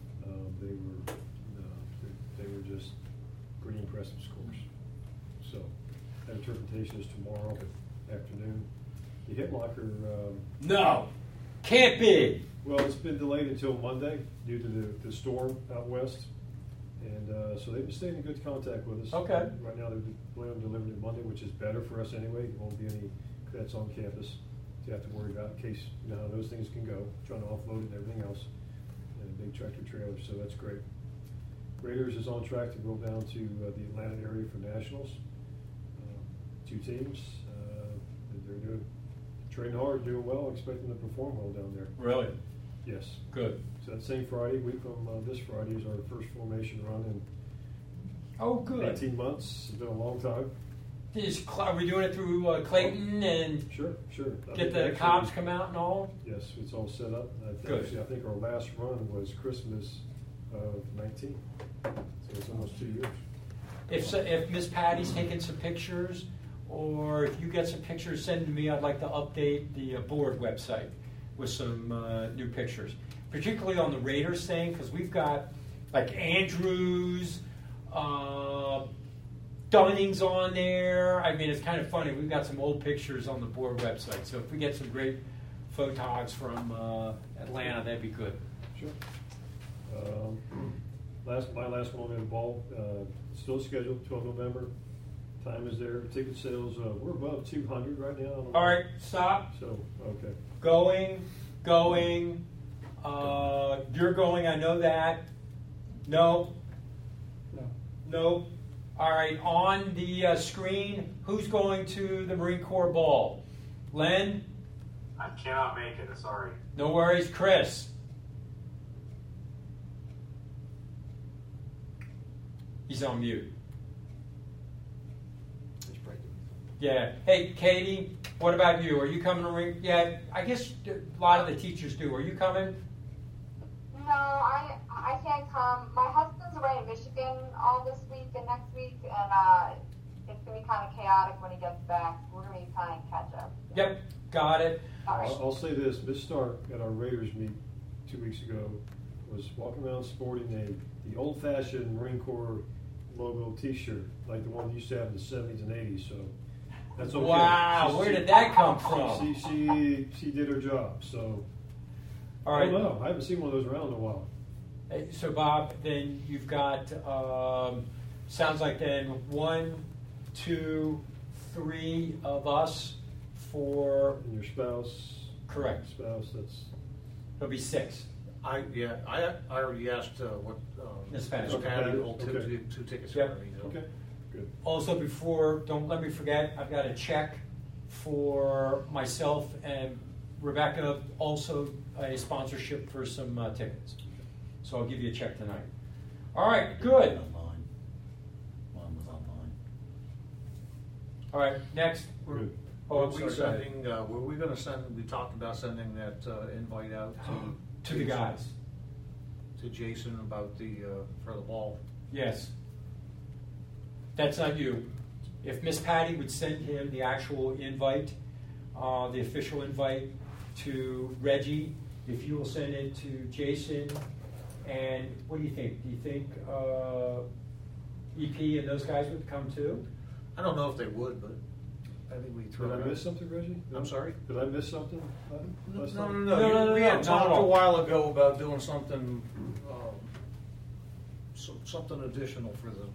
they were just pretty impressive scores. So, that interpretation is tomorrow afternoon. The hit locker. No, can't be. Well, it's been delayed until Monday due to the storm out west. And so they've been staying in good contact with us. Okay. Right now, they're planning on delivering it Monday, which is better for us anyway. There won't be any cadets on campus to have to worry about in case, you know, how those things can go, trying to offload it and everything else, and a big tractor trailer, so that's great. Raiders is on track to go down to the Atlanta area for nationals. 2 teams. They're doing, training hard, doing well, expecting to perform well down there. Really? Yes. Good. So that same Friday, week from this Friday, is our first formation run in Oh, good. 18 months. It's been a long time. Are we doing it through Clayton and Sure. get the cops come out and all? Yes, it's all set up. Good. Actually, I think our last run was Christmas of 19. So it's almost 2 years. If Miss Patty's taking some pictures, or if you get some pictures, send to me. I'd like to update the board website with some new pictures, particularly on the Raiders thing, because we've got like Andrews, Dunning's on there. I mean, it's kind of funny. We've got some old pictures on the board website, so if we get some great photogs from Atlanta, that'd be good. Sure. My last one on the ball, still scheduled 12 November. Time is there. Ticket sales, we're above 200 right now. All right, stop. So, okay. Going. You're going, I know that. No. All right, on the screen, who's going to the Marine Corps Ball? Len? I cannot make it, sorry. No worries. Chris? He's on mute. Yeah. Hey, Katie, what about you? Are you coming to Marine? Yeah, I guess a lot of the teachers do. Are you coming? No, I can't come. My husband's away in Michigan all this week and next week, and it's going to be kind of chaotic when he gets back. We're going to be playing catch up. Yep, got it. All right. I'll say this, Miss Stark at our Raiders meet 2 weeks ago was walking around sporting the old-fashioned Marine Corps logo T-shirt, like the one they used to have in the 70s and 80s, so that's okay. Wow, where did that come from? She did her job, so. All right. I don't know, I haven't seen one of those around in a while. So, Bob, then you've got, sounds like then 1, 2, 3 of us for. And your spouse. Correct. Spouse, that's. It'll be 6. I already asked what Miss Patty. Miss Patty will Okay. do 2 tickets Yep. for me. Okay, good. Also, before, don't let me forget, I've got a check for myself and Rebecca, also a sponsorship for some tickets. So I'll give you a check tonight. All right, good. Online. One was online. All right, next. Good. Oh, Were we sending? Were we going to send? We talked about sending that invite out to the guys. To Jason about the for the ball. Yes. That's not you. If Miss Patty would send him the actual invite, the official invite to Reggie, if you will send it to Jason, and what do you think? Do you think EP and those guys would come too? I don't know if they would, but I think we throw. Did I miss something, Reggie? I'm sorry? Did I miss something? last No. time? No, We not had at talked all. a while ago about doing something, something additional for the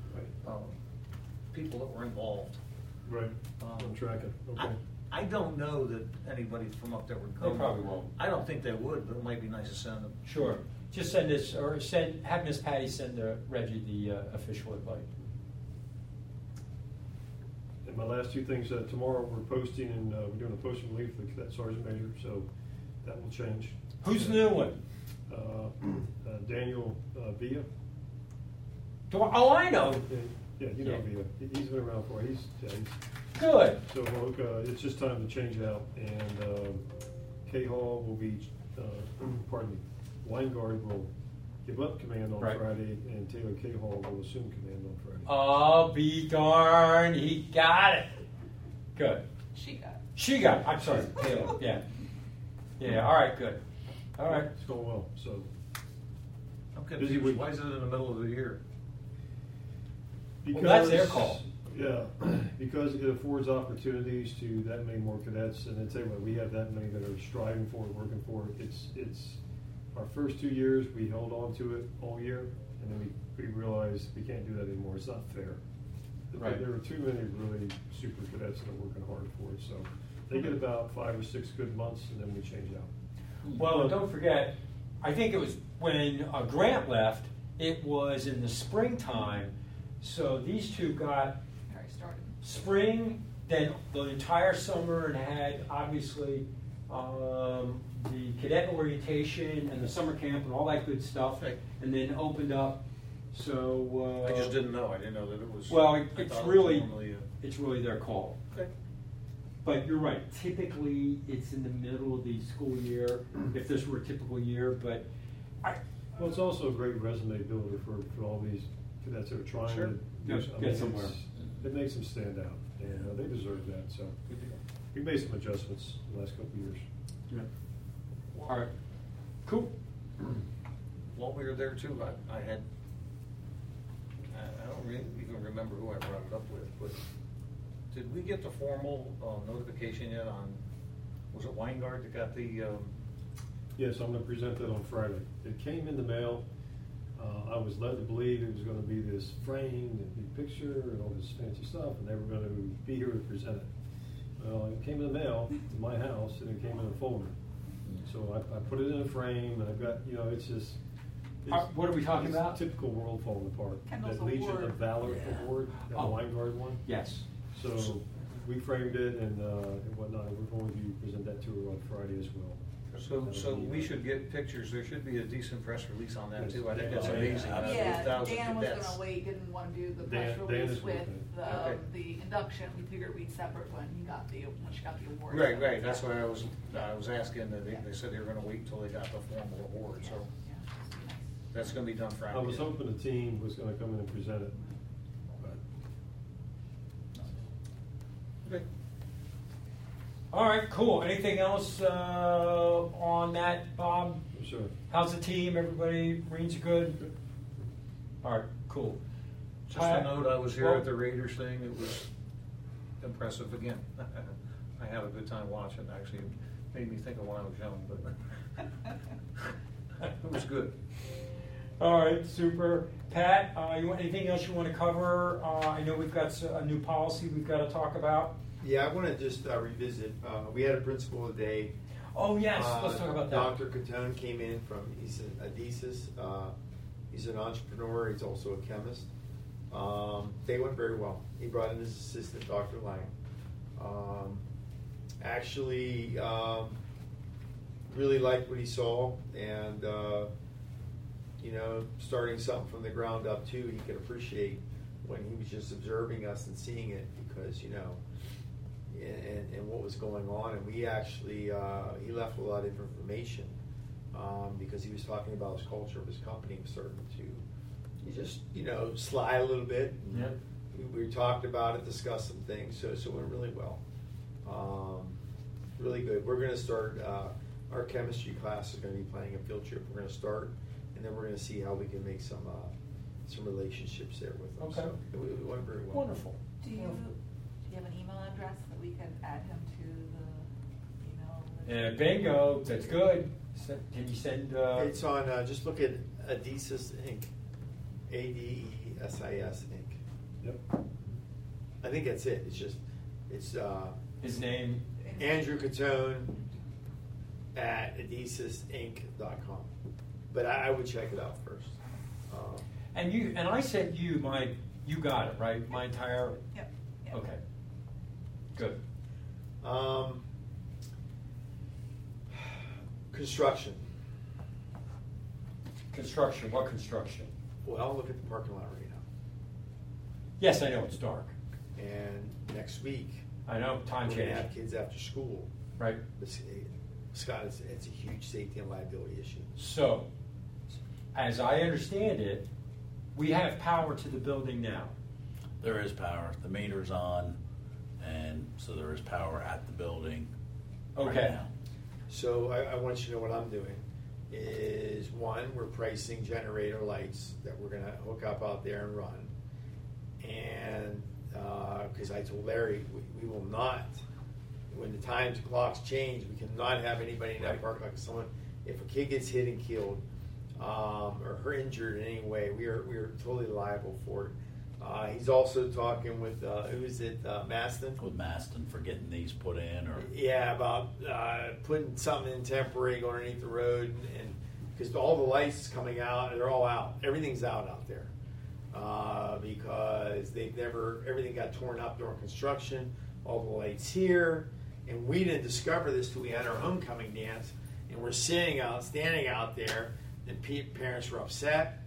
people that were involved. Right, I'm tracking, okay. I don't know that anybody from up there would come. They probably won't. I don't think they would, but it might be nice to send them. Sure. Just send this, or have Miss Patty send Reggie the official invite. And my last 2 things, tomorrow we're posting, and we're doing a posting leave for the cadet sergeant major, so that will change. Who's the new one? Daniel Villa. Oh, I know. Yeah, you know Yeah. Villa. He's been around for, he's Good. so it's just time to change out, and K Hall will be, pardon me, Weingard will give up command on Right. Friday, and Taylor K Hall will assume command on Friday. Oh, be darned. He got it. Good. She got it. I'm sorry. Taylor. Yeah. Yeah, all right, good. All right. It's going well, so. I'm Busy confused. week. Why is it in the middle of the year? Well, that's their call. Yeah, because it affords opportunities to that many more cadets, and I tell you what, we have that many that are striving for it, working for it. It's our first 2 years, we held on to it all year, and then we realized we can't do that anymore. It's not fair. Right. There are too many really super cadets that are working hard for it, so they get about 5 or 6 good months, and then we change out. Well, and don't forget, I think it was when Grant left, it was in the springtime, so these two got Already started. spring, then the entire summer, and had obviously the cadet orientation and the summer camp and all that good stuff, Right. and then opened up. So I just didn't know. I didn't know that it was. Well, I it's thought it was really normally, it's really their call. Okay. But you're right. Typically, it's in the middle of the school year, if this were a typical year. But Well, it's also a great resume builder for all these cadets that are trying Sure. to Get it's- somewhere. It makes them stand out, and they deserve that. So we made some adjustments in the last couple of years. yeah. All right, cool. While we were there too, I had, I don't really even remember who I brought it up with, but did we get the formal notification yet on, was it Weingart that got the, Yes, I'm going to present that on Friday. It came in the mail. I was led to believe it was going to be this framed and big picture and all this fancy stuff, and they were going to be here to present it. Well, it came in the mail to my house, and it came in a folder. So I put it in a frame, and I've got, it's just. What are we talking it's about? Typical world falling apart. Kendall's That Legion Award. of Valor Award, that Oh. Weingard one. Yes. So we framed it and whatnot. We're going to present that to her on Friday as well. so we should get pictures, there should be a decent press release on that Yes. too, I think that's Yeah. amazing. Yeah, 8,000 Dan was cadets. gonna wait, didn't wanna do the Dan- press Dan release is with working. Okay. the induction. We figured we'd separate when she got the award. Right, that's why I was asking, that they said they were gonna wait until they got the formal award, so Yeah. that's gonna be done Friday. I was hoping the team was going to come in and present it, but Okay. All right, cool. Anything else on that, Bob? sure. How's the team? Everybody, Marines are good? All right, cool. Just a note, I was here at the Raiders thing, it was impressive again. I had a good time watching, actually, it made me think of when I was young, but it was good. All right, super. Pat, you want anything else you want to cover? I know we've got a new policy we've got to talk about. Yeah, I want to just revisit. We had a principal today. Oh, yes, let's talk about that. Dr. Catone came in he's an Adhesis. He's an entrepreneur. He's also a chemist. They went very well. He brought in his assistant, Dr. Lang. Actually, really liked what he saw, and starting something from the ground up too. He could appreciate when he was just observing us and seeing it, because and what was going on. And we actually he left a lot of information because he was talking about his culture of his company was starting to just slide a little bit. Yeah. We talked about it, discussed some things, so it went really well. Really good. We're going to start, our chemistry class is going to be planning a field trip. We're going to start, and then we're going to see how we can make some relationships there with them. Okay. So it went very well. Wonderful. Do you have an email address that we could add him to the email? Bingo, that's good. Can you send? It's on, just look at Adhesis Inc. ADESIS Inc. Yep. I think that's it. It's His name? Andrew Catone at adhesisinc.com. But I would check it out first. And I sent you you got it, right? My entire. Yep. Okay. Good. Construction. Construction. What construction? Well, look at the parking lot right now. Yes, I know it's dark. And next week, I know time we're going to change. have kids after school. Right. Scott, it's a huge safety and liability issue. So, as I understand it, we have power to the building now. There is power. The meter's on, and so there is power at the building right Okay. now. So I want you to know what I'm doing is, one, we're pricing generator lights that we're going to hook up out there and run. And because I told Larry, we will not, when the times clocks change, we cannot have anybody in that parking lot. If a kid gets hit and killed, or her injured in any way, we are totally liable for it. He's also talking with, who is it, Maston? With Maston for getting these put in, or Yeah, about putting something in temporary going underneath the road, and because all the lights coming out, they're all out. Everything's out there because everything got torn up during construction. All the lights here, and we didn't discover this till we had our homecoming dance, and we're standing out there, and parents were upset.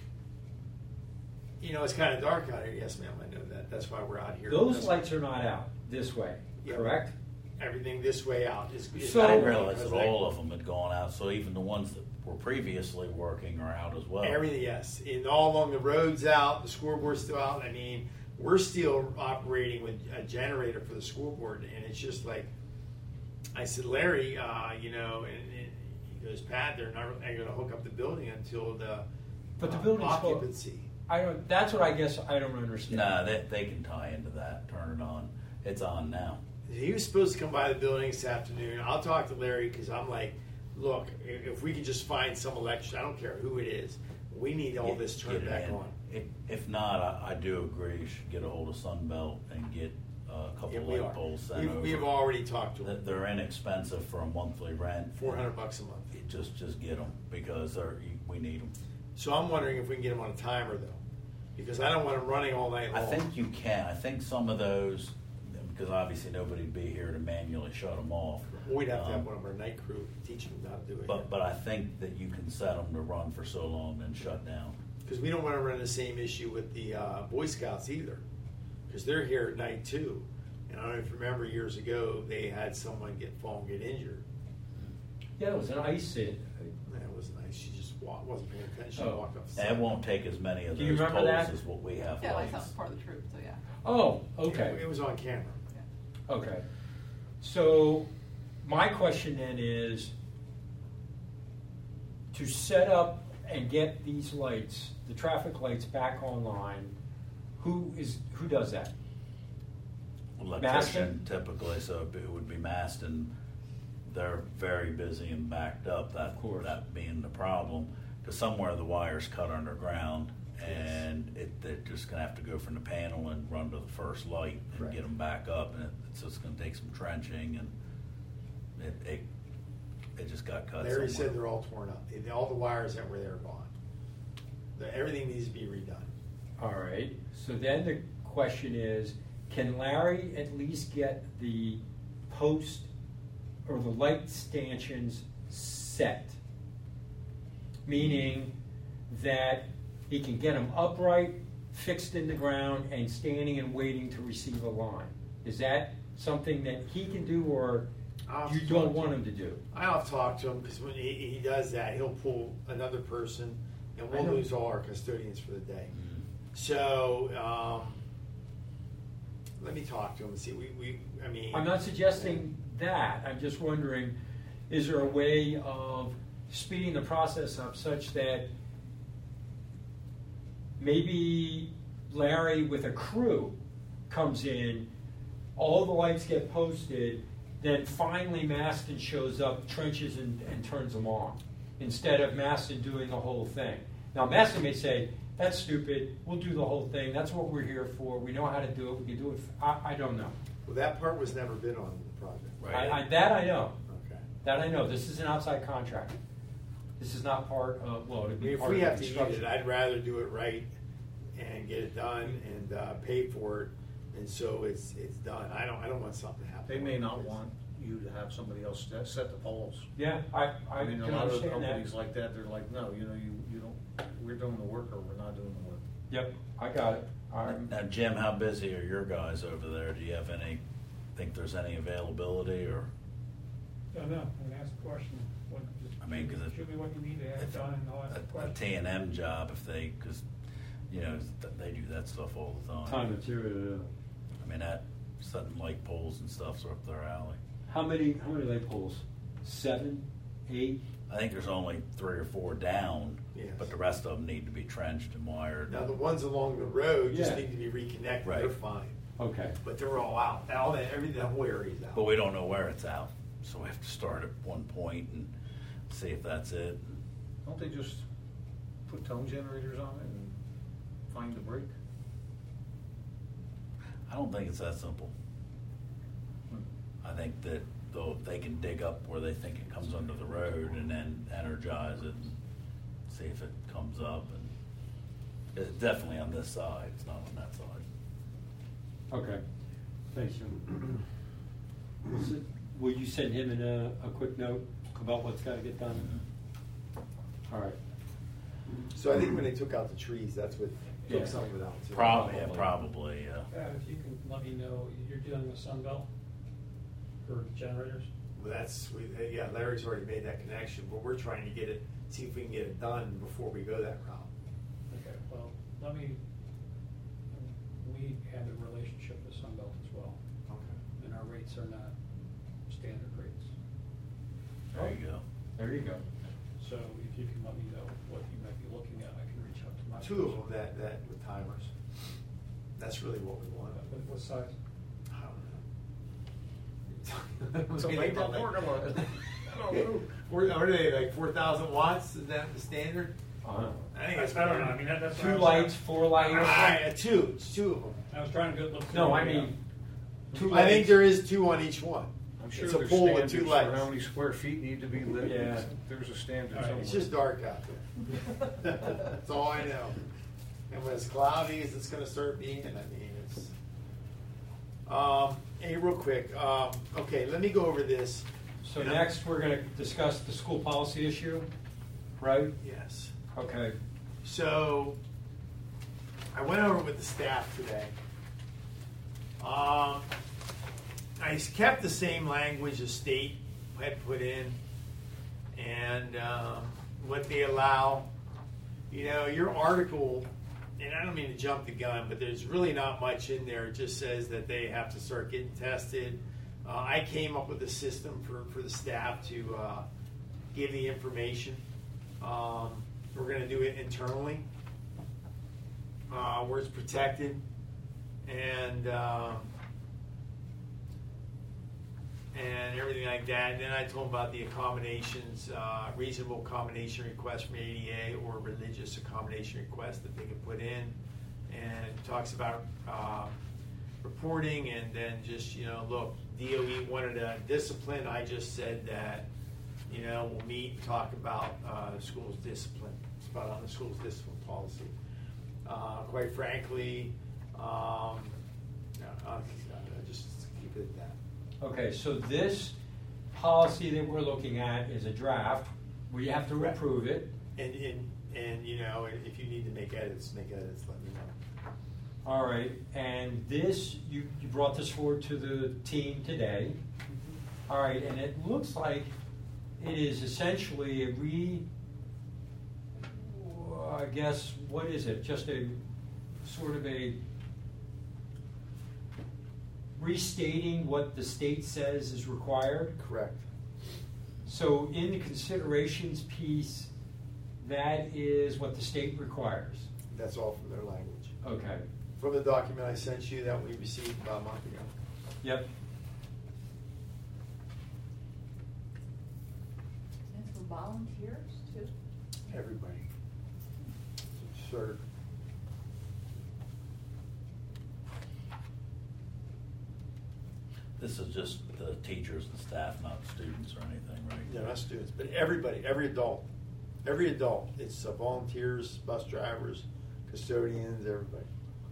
You know, it's kind of dark out here. Yes, ma'am, I know that. That's why we're out here. Those lights are not out this way, Yeah. correct? Everything this way out is So- I out didn't realize because that they- all of them had gone out, so even the ones that were previously working are out as well. Everything, yes. And all along the roads out, the scoreboard's still out. I mean, we're still operating with a generator for the scoreboard, and it's just like, I said, Larry, you know, and he goes, Pat, they're not going to hook up the building until the But the building's full. occupancy. That's what I guess I don't understand. No, they can tie into that, turn it on. It's on now. He was supposed to come by the building this afternoon. I'll talk to Larry because I'm like, look, if we could just find some electrician, I don't care who it is, we need all this turned Get it back in. on. If not, I do agree, you should get a hold of Sunbelt and get a couple Yeah, of we light are. poles sent over. We've already talked to him. They're inexpensive for a monthly rent. $400 a month. Just get them because we need them. So I'm wondering if we can get them on a timer though, because I don't want them running all night long. I think you can. I think some of those, because obviously nobody'd be here to manually shut them off. We'd have to have one of our night crew teaching them how to do it. But I think that you can set them to run for so long and shut down. Because we don't want to run the same issue with the Boy Scouts either, because they're here at night too. And I don't know if you remember years ago, they had someone get injured. Yeah, it was an ice in. That was nice. She just wasn't paying attention. Oh. Walked up. And it won't take as many of Do you those remember poles that? as what we have. Yeah, like that lights. was part of the troop, so yeah. Oh, okay. It was on camera. Okay. So my question then is to set up and get these lights, the traffic lights back online, who does that? Electrician Maston? typically, so it would be Maston. They're very busy and backed up, Of course. that being the problem. Because somewhere the wire's cut underground, and they're just going to have to go from the panel and run to the first light and Correct. get them back up. And it's just going to take some trenching, and it just got cut Larry somewhere. said they're all torn up. All the wires that were there are gone. Everything needs to be redone. All right. So then the question is, can Larry at least get the post or the light stanchions set? Meaning that he can get them upright, fixed in the ground, and standing and waiting to receive a line. Is that something that he can do, or you don't want him to do? I'll talk to him because when he does that, he'll pull another person, and I we'll know. lose all our custodians for the day. So let me talk to him and see. I mean, I'm not suggesting that. I'm just wondering, is there a way of speeding the process up such that maybe Larry with a crew comes in, all the lights get posted, then finally Maston shows up, trenches and turns them on, instead of Maston doing the whole thing. Now Maston may say, that's stupid, we'll do the whole thing, that's what we're here for, we know how to do it, we can do it. I don't know. well, that part was never bid on in the project. Right. That I know. Okay. That I know. This is an outside contract. This is not part of, well, it'd I be mean, if part we of have the to use construction. it, I'd rather do it right and get it done and pay for it, and so it's done. I don't want something to happen. They may not want you to have somebody else set the poles. Yeah, I I mean, a can lot of understand that. companies like that, they're like, no, you don't, we're doing the work or we're not doing the work. Yep, I got it. Now, Jim, how busy are your guys over there? Do you have think there's any availability, or? Don't know, I'm gonna ask the question. I mean, 'cause Show me what you need to have done, and I'll ask the a question. T&M job, because they do that stuff all the time. Time material. I mean, that setting light poles and stuff's up their alley. How many light poles? 7, 8? I think there's only 3 or 4 down, Yes. but the rest of them need to be trenched and wired. Now the ones along the road just Yeah. need to be reconnected. Right. They're fine, Okay. but they're all out. Everything, the whole area's out. But we don't know where it's out, so we have to start at one point and see if that's it. Don't they just put tone generators on it and find the break? I don't think it's that simple. I think that they can dig up where they think it comes under the road and then energize it and see if it comes up. And it's definitely on this side. It's not on that side. Okay, thanks, Jim. Will you send him in a quick note about what's got to get done? All right. So I think when they took out the trees, that's what took some of it out. too. Probably, yeah. If you can let me know, you're dealing with Sunbelt for generators? Well, yeah, Larry's already made that connection, but we're trying to get it, see if we can get it done before we go that route. Okay, well, we have a relationship with Sunbelt as well, Okay. and our rates are not standard rates. There you go. There you go. So if you can let me know what you might be looking at, I can reach out to my. Two of them that with timers. That's really what we want. What size? I don't know. So make that formula. I don't know. What are they, like 4,000 watts? Is that the standard? Uh-huh. I think it's. I don't know, I mean, that's. what I 2 was lights, trying- 4 lights? Two. It's two of them. I was trying to look. No, I mean, 2 lights. I think there is 2 on each one. I'm sure It's a there's pole with standards 2 for lights. how many square feet need to be lit. Yeah. There's a standard All right, somewhere. It's just dark out there. That's all I know. And when it's cloudy as it's gonna start being, I mean, it's. Hey, real quick, okay, let me go over this. So next, we're going to discuss the school policy issue, right? Yes. Okay. So, I went over with the staff today. I kept the same language the state had put in, and what they allow. You know, your article, and I don't mean to jump the gun, but there's really not much in there. It just says that they have to start getting tested. I came up with a system for the staff to give the information. We're going to do it internally, where it's protected, and everything like that. And then I told them about the accommodations, reasonable accommodation request from ADA or religious accommodation request that they can put in. And it talks about reporting, and then just, look, DOE wanted a discipline. I just said that, we'll meet and talk about school's discipline. It's about on the school's discipline policy. Quite frankly, I'll just keep it at that. Okay, so this policy that we're looking at is a draft. We have to approve it. And if you need to make edits, let me know. All right, and this, you brought this forward to the team today. All right, and it looks like it is essentially I guess, what is it? Just a sort of a restating what the state says is required? Correct. So in the considerations piece, that is what the state requires? That's all from their language. Okay. From the document I sent you that we received about a month ago. Yep. And for volunteers too? Everybody. Sure. This is just the teachers and staff, not students or anything, right? Yeah, not students, but everybody, every adult. Every adult. It's volunteers, bus drivers, custodians, everybody.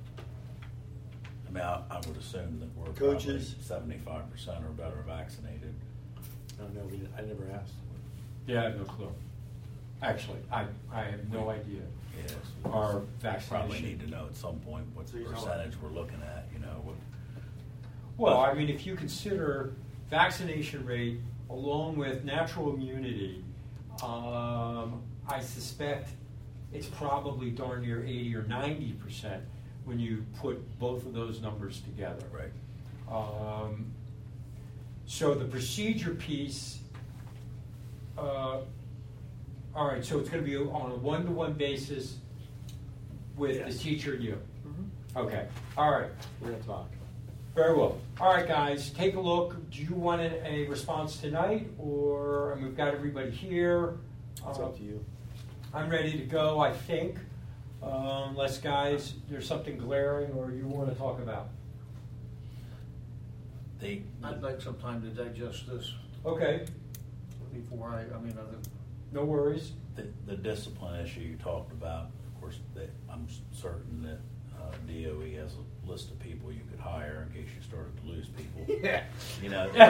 I mean, I would assume that we're Coaches. probably 75% or better vaccinated. I don't know. I never asked. Yeah, I have no clue. Actually, I have no idea. Yes. Our We vaccination. probably need to know at some point what So you know- percentage we're looking at, what. Well, I mean, if you consider vaccination rate along with natural immunity, I suspect it's probably darn near 80 or 90% when you put both of those numbers together. Right. So the procedure piece, all right, so it's going to be on a one-to-one basis with Yes. the teacher and you. Mm-hmm. Okay, all right. We're going to talk. Very well. All right, guys, take a look. Do you want a response tonight, or we've got everybody here? It's up to you. I'm ready to go, I think. Unless, guys, there's something glaring or you want to talk about. I'd like some time to digest this Okay, before no worries. The discipline issue you talked about, of course, I'm certain that DOE has a list of people you could hire in case you started to lose people. Yeah. You know, we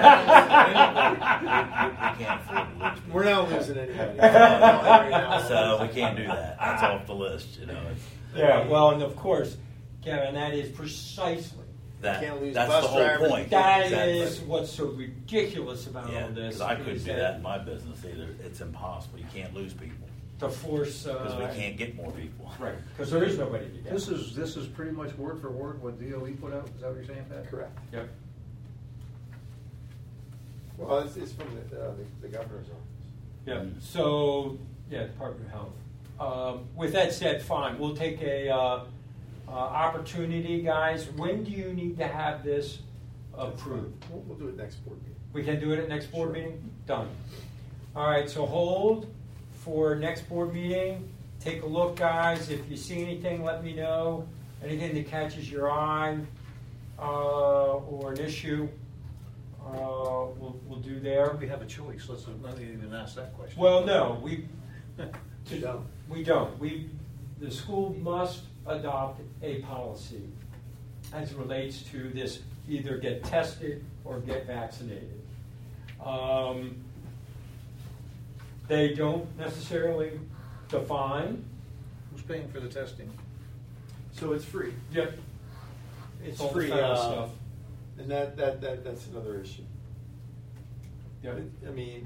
can't afford to lose people. We're not losing anybody. So we can't do that. That's off the list, you know. Yeah, well, and of course, Kevin, that is precisely. Can't lose That's bus the whole drivers. point. That Exactly. is what's so ridiculous about Yeah, all this. because I couldn't is do that in my business either. It's impossible. You can't lose people To force. because we can't get more people. Right, because there is nobody to get. This is pretty much word for word what DOE put out. Is that what you're saying, Pat? Correct. Yep. Well, it's from the governor's office. Yeah. So, yeah, Department of Health. With that said, fine. We'll take a opportunity, guys. When do you need to have this approved? We'll do it next board meeting. We can do it at next board Sure. meeting? Done. All right, so hold for next board meeting. Take a look, guys. If you see anything, let me know. Anything that catches your eye or an issue, we'll do there. We have a choice. Let's not even ask that question. Well, no, we don't. We don't. The school must adopt a policy as it relates to this: either get tested or get vaccinated. They don't necessarily define. Who's paying for the testing? So it's free. Yep. It's All the free. federal stuff. And that's another issue. Yep. I mean,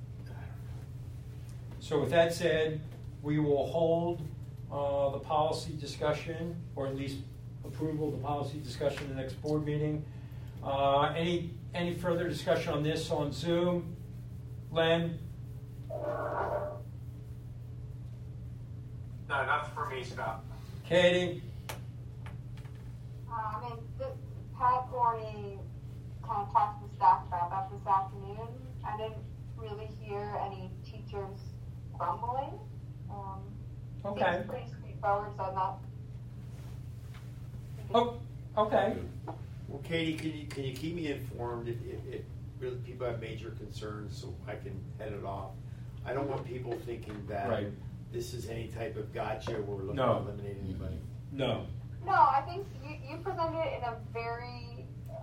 So with that said, we will hold the policy discussion, or at least approval of the policy discussion in the next board meeting. Any further discussion on this on Zoom? Len? No, nothing for me, Scott. Katie? Pat Gorney kind of talked to the staff about that this afternoon. I didn't really hear any teachers grumbling. Okay. Seems pretty straightforward, so I'm not. Oh, okay. well, Katie, can you keep me informed if really people have major concerns so I can head it off? I don't want people thinking that Right. this is any type of gotcha where we're looking No. to eliminate anybody. No. No, I think you presented it in a very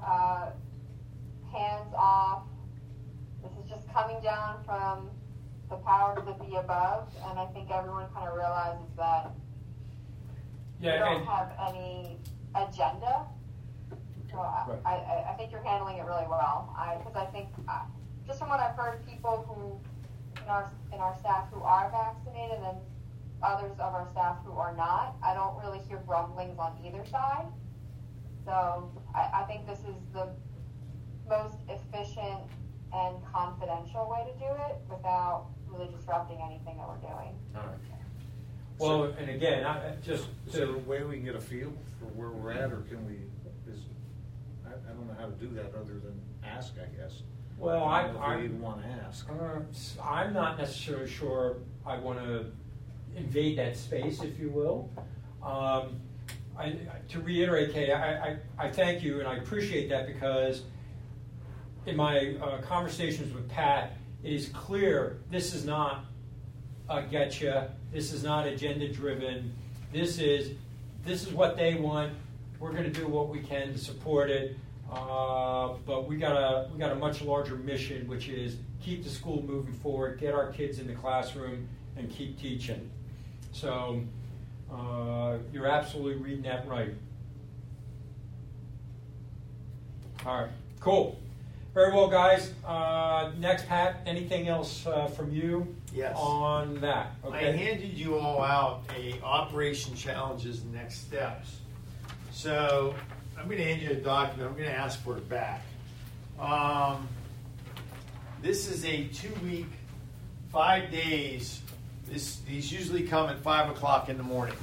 hands-off. This is just coming down from the power to be above, and I think everyone kind of realizes that you don't have any agenda. So I think you're handling it really well. Because I think just from what I've heard, people who in our staff who are vaccinated and others of our staff who are not, I don't really hear grumblings on either side. So I think this is the most efficient and confidential way to do it without really disrupting anything that we're doing. All right. Well, and again, Is there a way we can get a feel for where we're at, or can we? I don't know how to do that other than ask, I guess. well, I don't know if we even want to ask. I'm not necessarily sure I want to invade that space, if you will. To reiterate, Kay, I thank you and I appreciate that, because in my conversations with Pat, it is clear this is not a getcha. This is not agenda driven. This is what they want. We're going to do what we can to support it. But we got a much larger mission, which is keep the school moving forward, get our kids in the classroom, and keep teaching. So you're absolutely reading that right. All right, cool. Very well, guys. Next, Pat, anything else from you Yes. on that? Okay. I handed you all out a Operation Challenges Next Steps. So I'm going to hand you a document. I'm going to ask for it back. This is a 2-week, 5 days. These usually come at 5 o'clock in the morning.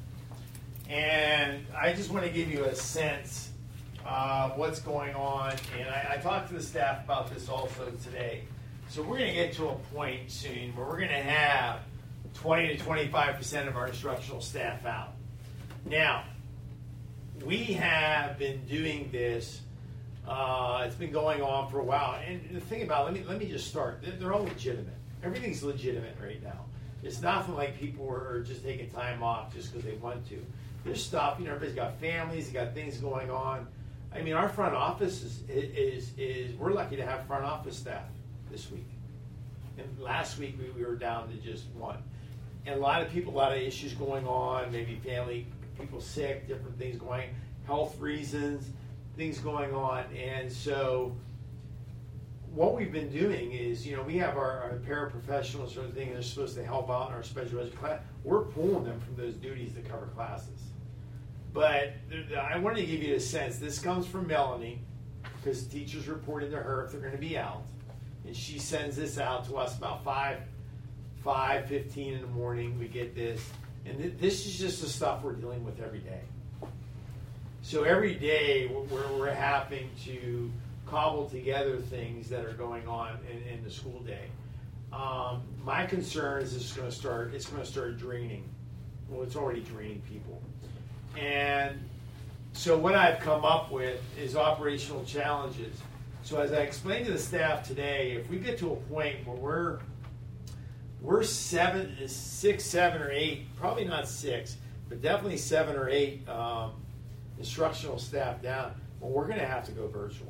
And I just want to give you a sense of what's going on. And I talked to the staff about this also today. So we're going to get to a point soon where we're going to have 20 to 25% of our instructional staff out. Now, we have been doing this. It's been going on for a while. And the thing about it, let me just start. They're all legitimate. Everything's legitimate right now. It's nothing like people are just taking time off just because they want to. There's stuff, everybody's got families, they got things going on. I mean, our front office is we're lucky to have front office staff this week. And last week we were down to just one. And a lot of people, a lot of issues going on, maybe family, people sick, different things going, health reasons, things going on. And so what we've been doing is, we have our paraprofessionals sort of thing, they're supposed to help out in our special education class. We're pulling them from those duties to cover classes. But I wanted to give you a sense. This comes from Melanie, because teachers reported to her if they're going to be out. And she sends this out to us about 5:15 in the morning. We get this. And this is just the stuff we're dealing with every day. So every day we're having to cobble together things that are going on in the school day. My concern is it's going to start draining. Well, it's already draining people. And so what I've come up with is operational challenges. So as I explained to the staff today, if we get to a point where we're 6, 7, or 8, probably not 6, but definitely 7 or 8 instructional staff down, well, we're going to have to go virtual.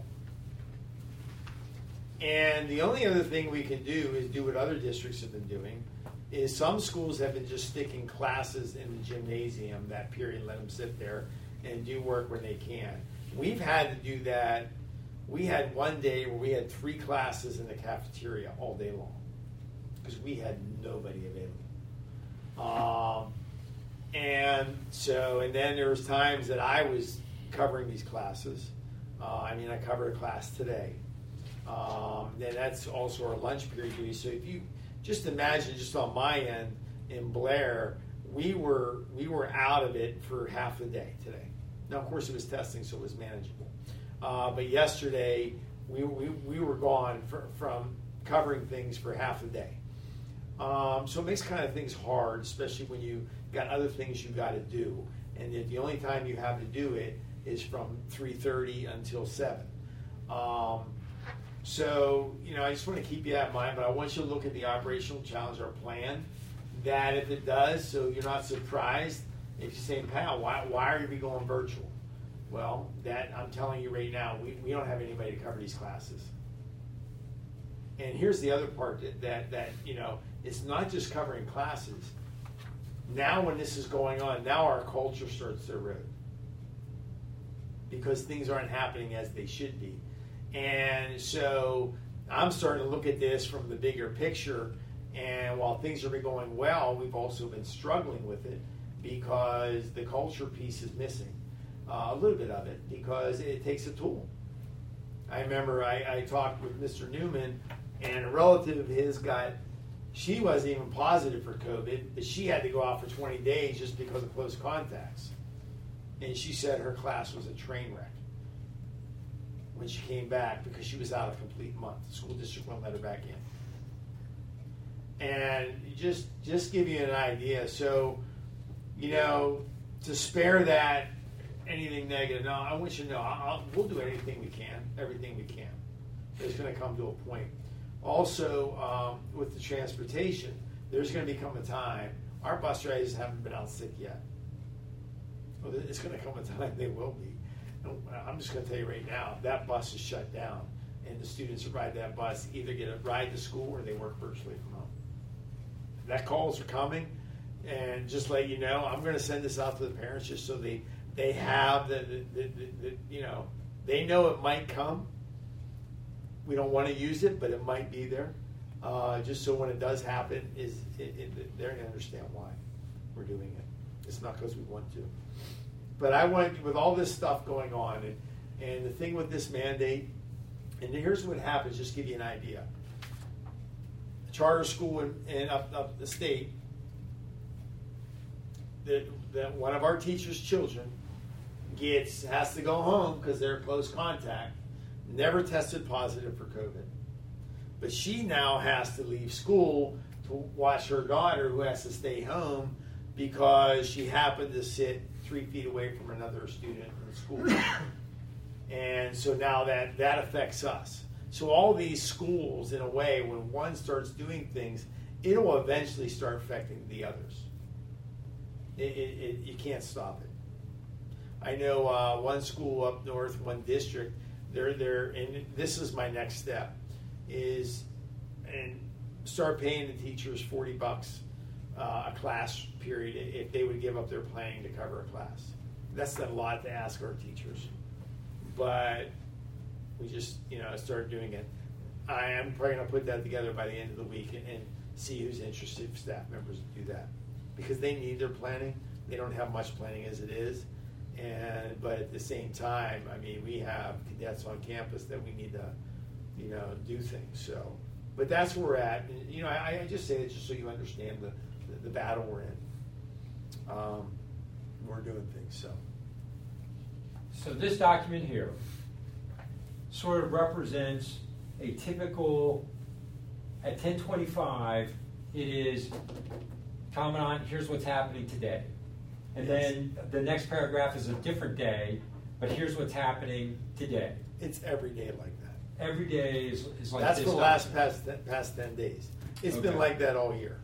And the only other thing we can do is do what other districts have been doing, is some schools have been just sticking classes in the gymnasium that period and let them sit there and do work when they can. We've had to do that. We had one day where we had 3 classes in the cafeteria all day long because we had nobody available. And then there was times that I was covering these classes. I covered a class today. Then that's also our lunch period duty. So if you just imagine, just on my end in Blair, we were out of it for half the day today. Now, of course, it was testing, so it was manageable. But yesterday, we were gone from covering things for half a day. So it makes kind of things hard, especially when you got other things you got to do, and if the only time you have to do it is from 3:30 until 7. So, I just want to keep you that in mind, but I want you to look at the operational challenge, our plan, that if it does, so you're not surprised, if you're saying, pal, why are we going virtual? Well, that I'm telling you right now, we don't have anybody to cover these classes. And here's the other part that it's not just covering classes. Now when this is going on, now our culture starts to erode. Because things aren't happening as they should be. And so I'm starting to look at this from the bigger picture, and while things have been going well, we've also been struggling with it because the culture piece is missing. A little bit of it, because it takes a tool. I remember I talked with Mr. Newman, and a relative of his she wasn't even positive for COVID, but she had to go out for 20 days just because of close contacts. And she said her class was a train wreck when she came back because she was out a complete month. The school district won't let her back in. And just give you an idea. So, to spare that anything negative, no, I want you to know we'll do everything we can. It's going to come to a point. Also, with the transportation, there's going to become a time, our bus drivers haven't been out sick yet. Well, it's going to come a time they will be. I'm just going to tell you right now, that bus is shut down, and the students who ride that bus either get a ride to school or they work virtually from home. That calls are coming, and just let you know, I'm going to send this out to the parents just so they have they know it might come. We don't want to use it, but it might be there. Just so when it does happen, they're going to understand why we're doing it. It's not because we want to. But I want, with all this stuff going on, and the thing with this mandate, and here's what happens, just to give you an idea. A charter school in up the state, that one of our teachers' children has to go home because they're close contact, never tested positive for COVID. But she now has to leave school to watch her daughter who has to stay home because she happened to sit 3 feet away from another student in the school. And so now that affects us. So all these schools, in a way, when one starts doing things, it'll eventually start affecting the others. You can't stop it. I know one school up north, one district, they're and this is my next step, is and start paying the teachers $40 a class period if they would give up their planning to cover a class. That's a lot to ask our teachers, but we just started doing it. I am probably going to put that together by the end of the week and see who's interested, if staff members to do that, because they need their planning. They don't have much planning as it is, but at the same time, I mean, we have cadets on campus that we need to do things. So, but that's where we're at. And, I just say it just so you understand the battle we're in. We're doing things. So this document here sort of represents a typical, at 10:25, it is Commandant, here's what's happening today. And then the next paragraph is a different day, but here's what's happening today. It's every day like that. Every day is like that's this. That's for the past 10 days. It's been like that all year.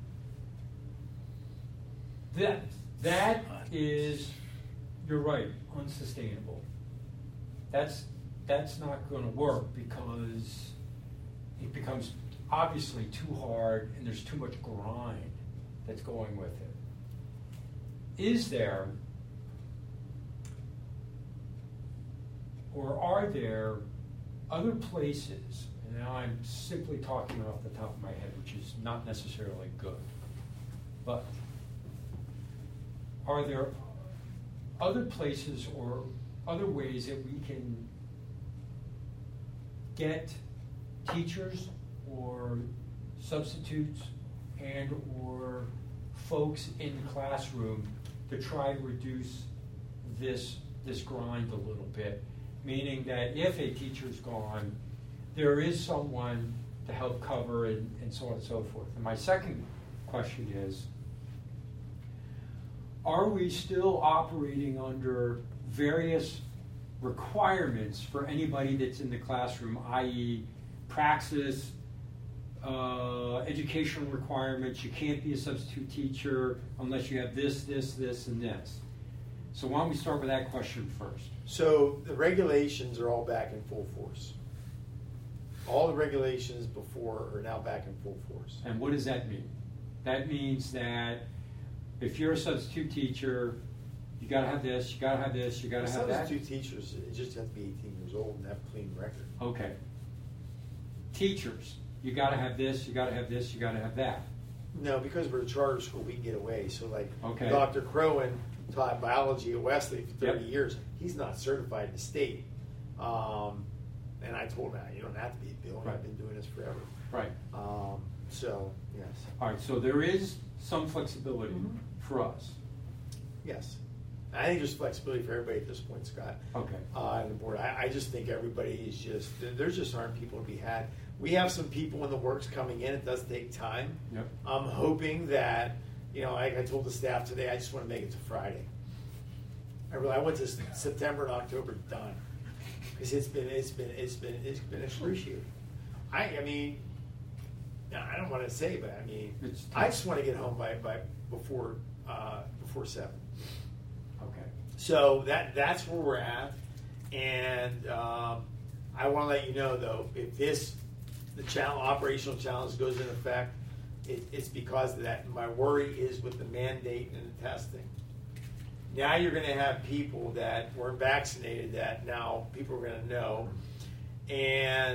That is, you're right, unsustainable. That's not going to work because it becomes obviously too hard and there's too much grind that's going with it. Is there, or are there other places, and now I'm simply talking off the top of my head, which is not necessarily good, but are there other places or other ways that we can get teachers or substitutes and or folks in the classroom to try to reduce this grind a little bit, meaning that if a teacher's gone, there is someone to help cover and so on and so forth. And my second question is, are we still operating under various requirements for anybody that's in the classroom, i.e. praxis, educational requirements? You can't be a substitute teacher unless you have this, this, this, and this. So why don't we start with that question first? So the regulations are all back in full force. All the regulations before are now back in full force. And what does that mean? That means that if you're a substitute teacher, you got to have this, you got to have this, you got to have that. Substitute teachers, it just have to be 18 years old and have a clean record. Okay. Teachers, you got to have this, you got to have this, you got to have that. No, because we're a charter school, we can get away. So like Okay. Dr. Crowan taught biology at Wesley for 30 years. He's not certified in the state. And I told him, you don't have to be, Bill. Right. I've been doing this forever. Right. So, yes. All right, so there is some flexibility for us. Yes. I think there's flexibility for everybody at this point, Scott. Okay. On the board. I just think everybody is there just aren't people to be had. We have some people in the works coming in. It does take time. Yep. I'm hoping that, like I told the staff today, I just want to make it to Friday. I went to September and October done. Because it's been excruciating. I mean, I don't want to say, but I mean, I just want to get home by before 7. Okay. So that's where we're at, and I want to let you know though, if the operational challenge goes into effect, it's because of that. My worry is with the mandate and the testing. Now you're going to have people that weren't vaccinated that now people are going to know, and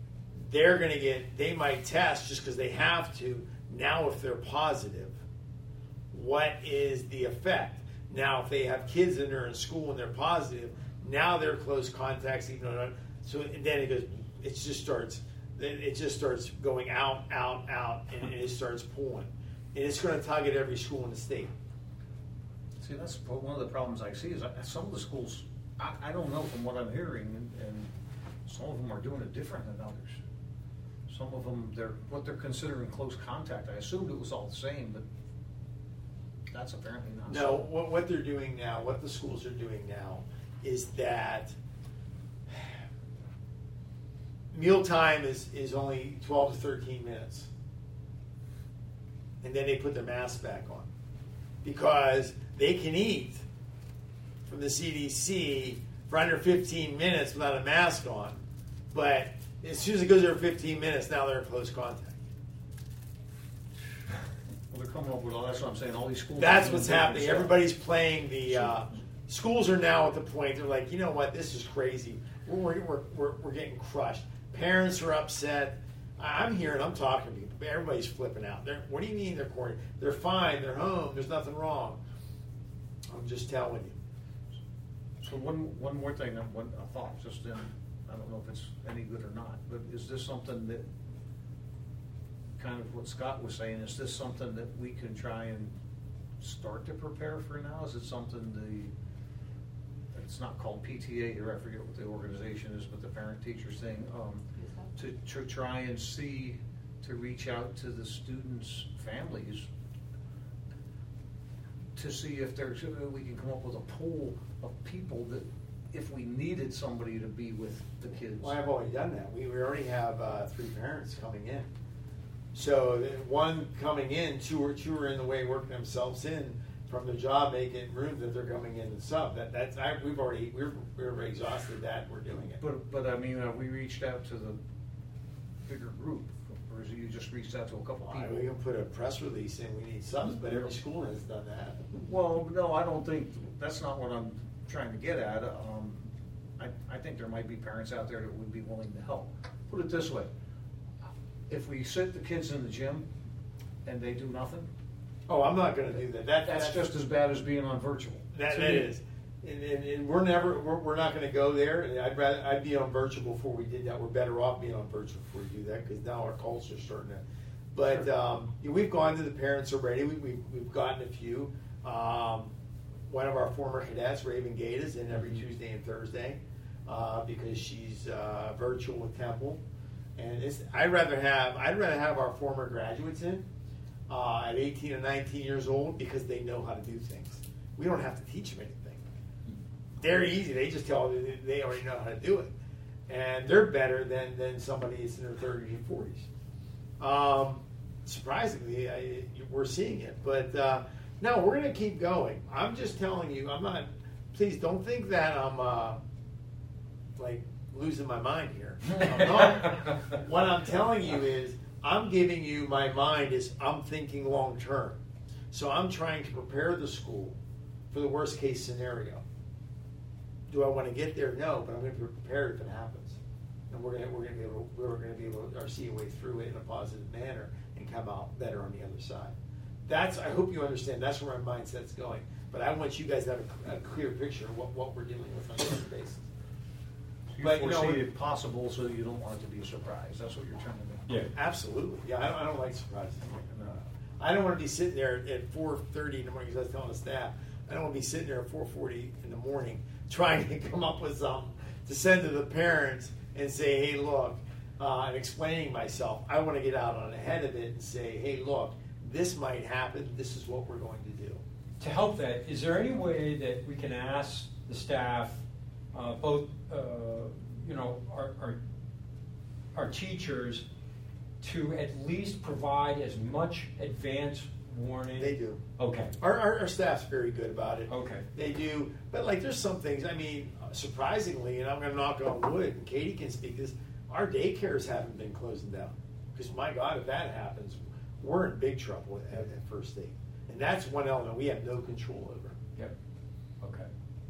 they might test just because they have to. Now if they're positive, what is the effect? Now if they have kids in there in school and they're positive, now they're close contacts, even though, so then it just starts going out, and it starts pulling. And it's going to tug at every school in the state. See, that's one of the problems I see is some of the schools, I don't know from what I'm hearing, and some of them are doing it different than others. some of them, what they're considering close contact. I assumed it was all the same, but that's apparently not No, so. what they're doing now, what the schools are doing now, is that mealtime is only 12 to 13 minutes. And then they put their mask back on. Because they can eat from the CDC for under 15 minutes without a mask on. But as soon as it goes over 15 minutes, now they're in close contact. Well, they're coming up with all, that's what I'm saying, all these schools. That's are what's doing happening. different Everybody's playing the schools are now at the point they're like, you know what, this is crazy. We're getting crushed. Parents are upset. I'm hearing, I'm talking to people. Everybody's flipping out. What do you mean they're quarantined? They're fine. They're home. There's nothing wrong. I'm just telling you. So one more thing, a thought, just in, I don't know if it's any good or not, but is this something that, kind of what Scott was saying, is this something that we can try and start to prepare for now? Is it something it's not called PTA here, I forget what the organization is, but the parent-teacher thing, to try and see, to reach out to the students' families to see if we can come up with a pool of people that, if we needed somebody to be with the kids. Well, I've already done that. We already have 3 parents coming in. So one coming in, two are in the way working themselves in from the job, making room that they're coming in and sub. We're already exhausted that. We're doing it. But I mean, we reached out to the bigger group, or is it you just reached out to a couple people? We can put a press release in. We need subs, but every school has done that. Well, no, I don't think that's not what I'm trying to get at. I think there might be parents out there that would be willing to help. Put it this way: if we sit the kids in the gym and they do nothing, oh, I'm not going to do that. That's just as bad as being on virtual. That is, and we're not going to go there. I'd be on virtual before we did that. We're better off being on virtual before we do that because now our culture's starting to. But we've gone to the parents already. We've gotten a few. One of our former cadets, Raven Gate, is in every Tuesday and Thursday because she's virtual with Temple, and I'd rather have our former graduates in at 18 and 19 years old because they know how to do things. We don't have to teach them anything. They're easy. They just tell them they already know how to do it, and they're better than somebody that's in their 30s and 40s. Surprisingly, we're seeing it, but. No, we're going to keep going. I'm just telling you, I'm not, please don't think that I'm like losing my mind here. I'm not. What I'm telling you is I'm giving you my mind is I'm thinking long term. So I'm trying to prepare the school for the worst case scenario. Do I want to get there? No, but I'm going to be prepared if it happens. And we're going to be able to see a way through it in a positive manner and come out better on the other side. I hope you understand. That's where my mindset's going. But I want you guys to have a clear picture of what we're dealing with on a daily basis. You foresee it possible, so you don't want it to be a surprise. That's what you're trying to do. Yeah, absolutely. Yeah, I don't like surprises. I don't want to be sitting there at 4:30 in the morning because I was telling the staff. I don't want to be sitting there at 4:40 in the morning trying to come up with something to send to the parents and say, "Hey, look," and explaining myself. I want to get out on ahead of it and say, "Hey, look. This might happen. This is what we're going to do." To help that, is there any way that we can ask the staff, both, our teachers, to at least provide as much advance warning? They do. Okay. Our staff's very good about it. Okay. They do. But there's some things, surprisingly, and I'm going to knock on wood, and Katie can speak this, our daycares haven't been closing down. Because, my God, if that happens, we're in big trouble at First State. And that's one element we have no control over. Yep. Okay.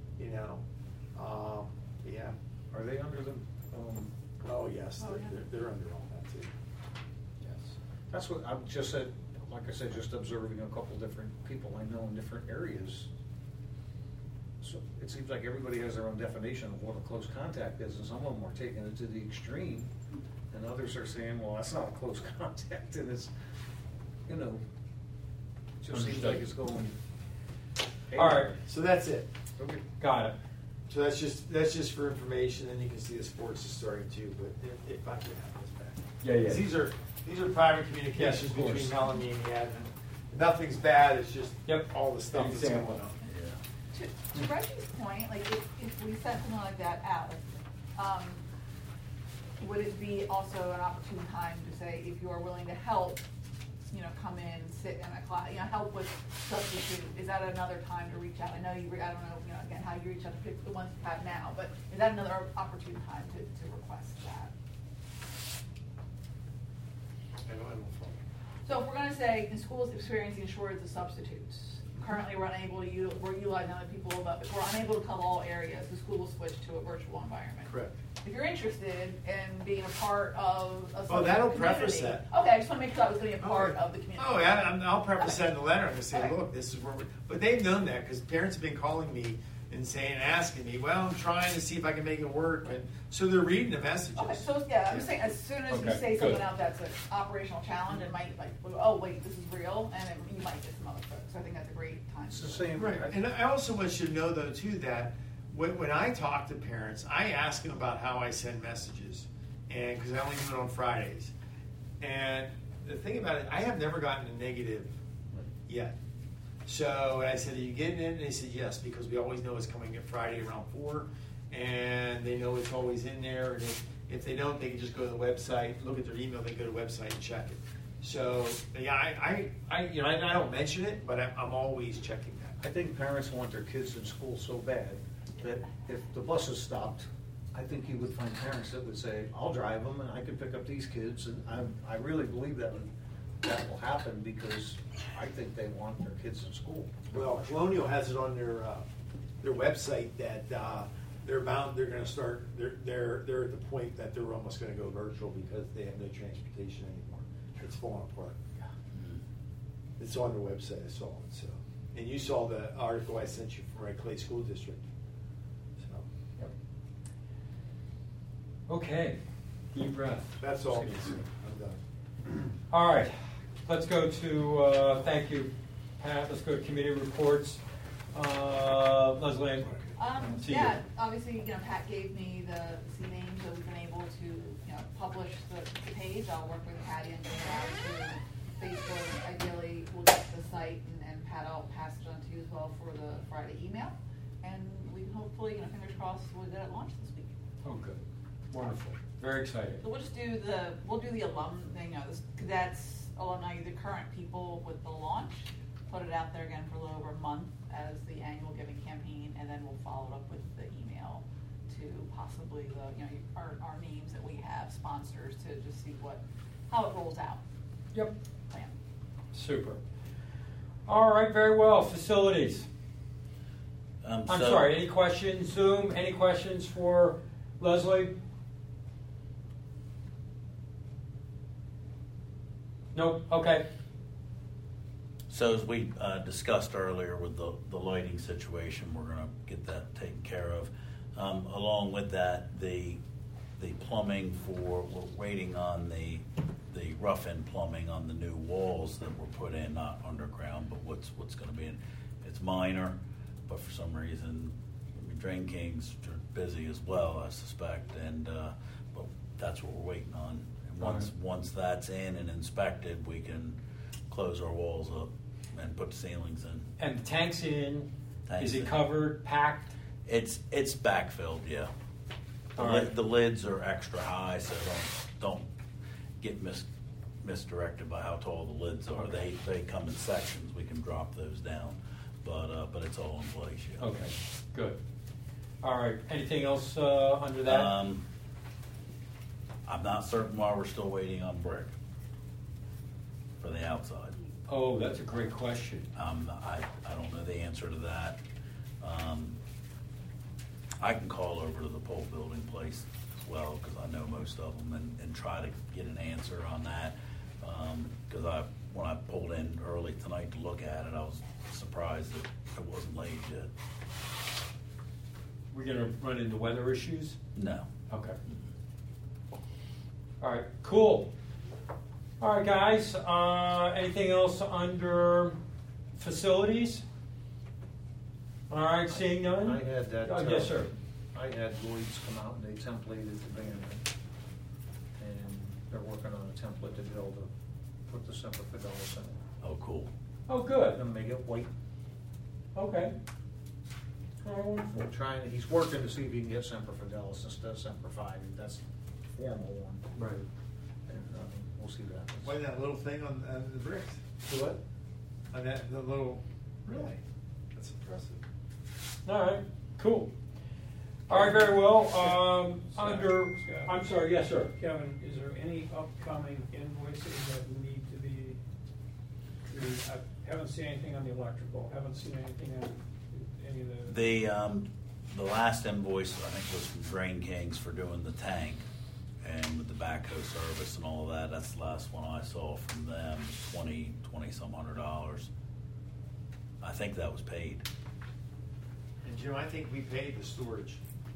Yeah. Are they under the... oh, yes. They're under all that, too. Yes. That's what I've just said, like I said, just observing a couple different people I know in different areas. So it seems like everybody has their own definition of what a close contact is, and some of them are taking it to the extreme, and others are saying, well, that's not a close contact, and it's... just seems like it's going. All right. So that's it. Okay. Got it. So that's just for information, and you can see the sports is starting too. But if I can have this back. Yeah, yeah. 'Cause these are private Yes, communications of course. between Melanie and the admin. Nothing's bad, it's just Yep. all the stuff that's going Example. on. Yeah. To Reggie's point, like if we sent something like that out, would it be also an opportune time to say, if you are willing to help, come in, sit in a class, help with substitute, is that another time to reach out? I know I don't know, again, how you reach out to pick the ones you have now, but is that another opportune time to request that? So if we're gonna say, the school is experiencing shortage of substitutes, currently we're utilizing other people, but if we're unable to cover all areas, the school will switch to a virtual environment. Correct. If you're interested in being a part of a Oh, that'll substitute preface community- that. Okay, I just wanna make sure I was gonna be a part of the community. Oh, yeah, I'll preface that in the letter and say, Okay. look, this is where but they've known that, because parents have been calling me and saying, asking me, well, I'm trying to see if I can make it work, and so they're reading the messages. Okay, so yeah, I'm saying, as soon as you Okay, say good. something out that's an operational challenge, it might oh wait, this is real, and you might get some other folks. So I think that's a great time. It's the same. Right, and I also want you to know, though, too, that when I talk to parents, I ask them about how I send messages, and because I only do it on Fridays. And the thing about it, I have never gotten a negative yet. So I said, are you getting it? And they said, yes, because we always know it's coming at Friday around 4, and they know it's always in there. And if they don't, they can just go to the website, look at their email, they go to the website and check it. So, yeah, I don't mention it, but I'm always checking that. I think parents want their kids in school so bad that if the buses stopped, I think you would find parents that would say, I'll drive them and I can pick up these kids. And I really believe that will happen, because I think they want their kids in school. Well, Colonial has it on their website that they're going to start. They're at the point that they're almost going to go virtual because they have no transportation anymore. It's falling apart. It's on their website. I saw it. So, and you saw the article I sent you from Red Clay School District. So, Yep. Okay, deep breath. that's all. I'm done. All right, let's go to, thank you, Pat, let's go to committee reports. Leslie, see you. Yeah, obviously, Pat gave me the C names, so we've been able to, publish the page. I'll work with Patty and get it out to Facebook. Ideally, we'll get the site, and Pat, I'll pass it on to you as well for the Friday email. And we can hopefully, fingers crossed, we'll get it launched this week. Oh, good, wonderful, very excited. So we'll just do the alum thing, the cadets, alumni, the current people with the launch, put it out there again for a little over a month as the annual giving campaign, and then we'll follow it up with the email to possibly our names that we have, sponsors, to just see how it rolls out. Yep. Plan. Super. All right, very well, facilities. I'm sorry, any questions, Zoom, any questions for Leslie? Nope, okay. So as we discussed earlier with the lighting situation, we're going to get that taken care of. Along with that, the plumbing we're waiting on the rough-end plumbing on the new walls that were put in, not underground, but what's going to be in. It's minor, but for some reason, Drain Kings are busy as well, I suspect, and but that's what we're waiting on. And once that's in and inspected, we can close our walls up and put the ceilings in. And the tank's in, Tank's is it in. covered, packed? It's backfilled, yeah. All right. The lids are extra high, so don't get misdirected by how tall the lids are. Okay. They come in sections. We can drop those down, but it's all in place. Yeah. Okay, good. All right, anything else under that? I'm not certain why we're still waiting on brick for the outside. Oh, that's a great question. I don't know the answer to that. I can call over to the pole building place as well, because I know most of them, and try to get an answer on that. Because when I pulled in early tonight to look at it, I was surprised that it wasn't laid yet. We're gonna run into weather issues? No. Okay. All right, cool. All right, guys, anything else under facilities? All right, seeing none? I had that. Oh, yes, sir. I had Lloyd's come out and they templated the banner. And They're working on a template to be able to put the Semper Fidelis in it. Oh, cool. Oh, good. And make it white. Okay. Oh, wonderful. We're trying, he's working to see if he can get Semper Fidelis instead of Semper Fi. That's the formal one. Right. And we'll see what happens. Why that little thing on the bricks? What? On the little, really? That's impressive. All right, cool. All right, very well. Scott, I'm sorry, yes, sir. Kevin, is there any upcoming invoices that need to be, I haven't seen anything on the electrical, haven't seen anything on any of The last invoice, I think, was from Drain Kings for doing the tank and with the backhoe service and all of that. That's the last one I saw from them, $20-some $100. I think that was paid. And Jim, I think we paid the storage.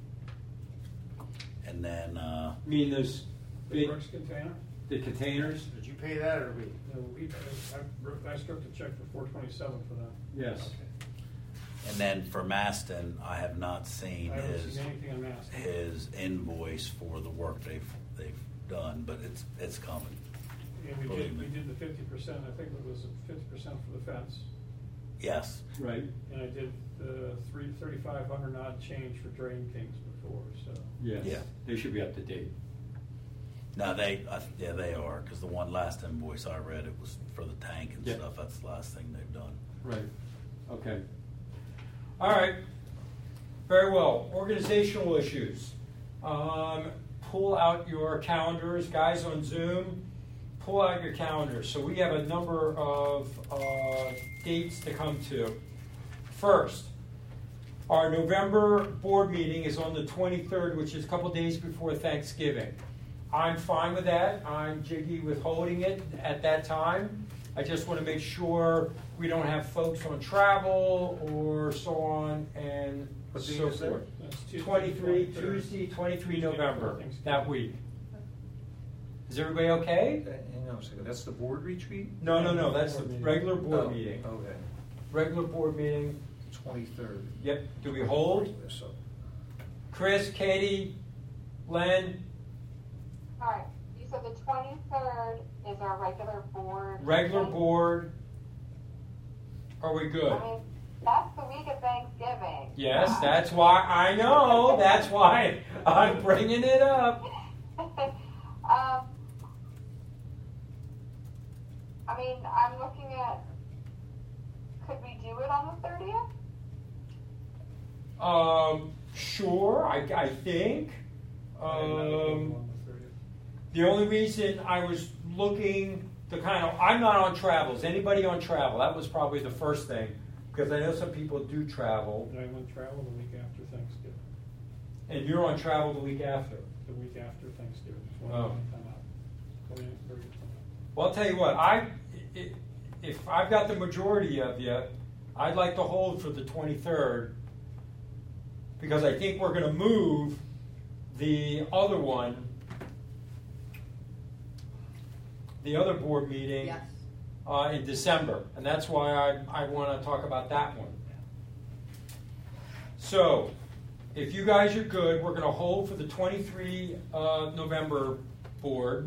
And then, You mean those the big, bricks container? the containers? Did you pay that or we? No, I skipped a check for $427 for that. Yes. Okay. and then for Maston, I have not seen I haven't seen anything on Mass. his invoice for the work they've done, but it's coming. And we Believe me. did the 50%, I think it was 50% for the fence. Yes. Right. And I did the 3,500 odd change for Drain Kings before, so. Yes. Yeah. They should be up to date. No, they are, because the one last invoice I read, it was for the tank and Yeah. stuff. That's the last thing they've done. Right. Okay. All right. Very well. Organizational issues. Pull out your calendars. Guys on Zoom, pull out your calendars. So we have a number of dates to come to. First, our November board meeting is on the 23rd, which is a couple days before Thanksgiving. I'm fine with that. I'm jiggy with holding it at that time. I just want to make sure we don't have folks on travel or so on and What so date is that? forth. That's Tuesday, 23, 23rd. Tuesday, 23 Tuesday November, before Thanksgiving. that week. Is everybody okay? Hang on a second, that's the board retreat? No, that's the Board meeting. regular board Oh, meeting. Okay, Regular board meeting. 23rd. Yep, do we hold? So, Chris, Katie, Len, All right, you said the 23rd is our regular board. regular meeting? board. Are we good? I mean, that's the week of Thanksgiving. Yes, that's why, I know, that's why I'm bringing it up. I mean, I'm looking at, could we do it on the 30th? Sure, I think. The only reason I was looking to I'm not on travel. Is anybody on travel? That was probably the first thing, because I know some people do travel. And I went travel the week after Thanksgiving, And you're on travel the week after. the week after Thanksgiving. Oh. 29th I'm out. 29th, 30th I'm out. Well, I'll tell you what, if I've got the majority of you, I'd like to hold for the 23rd, because I think we're going to move the other one, the other board meeting Yes. in December, and that's why I want to talk about that one. So, if you guys are good, we're going to hold for the 23 November board.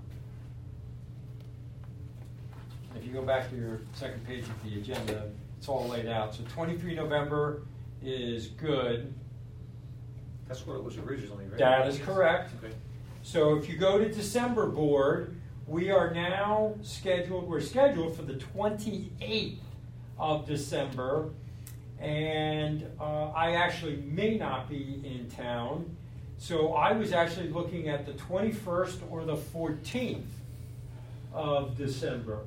If you go back to your second page of the agenda, it's all laid out. So 23 November is good. that's what it was originally, right? That is correct. Okay. So if you go to December board, we're scheduled for the 28th of December, and I actually may not be in town. So I was actually looking at the 21st or the 14th of December.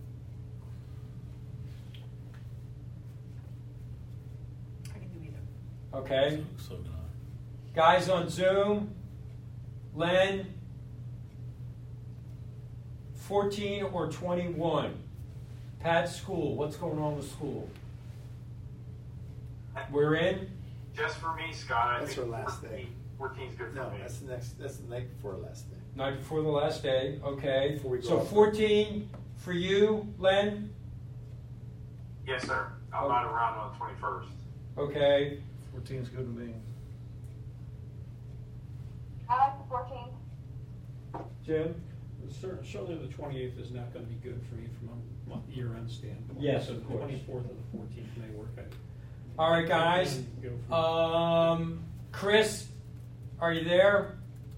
I can do either. Okay? So can I. Guys on Zoom, Len, 14 or 21. Pat's school, what's going on with school? We're in? Just for me, Scott, I That's think our last 14 day. 14's good for No, me. that's the night before last day. Night before the last day, okay. Before we go So off. 14 for you, Len? Yes, sir. I'm Oh. not around on the 21st. Okay. 14's good with me. I like the 14th. Jim? Certainly the 28th is not going to be good for me from a year-end standpoint. Yes, so of course. The 24th or the 14th may work. All right, guys. Chris, are you there?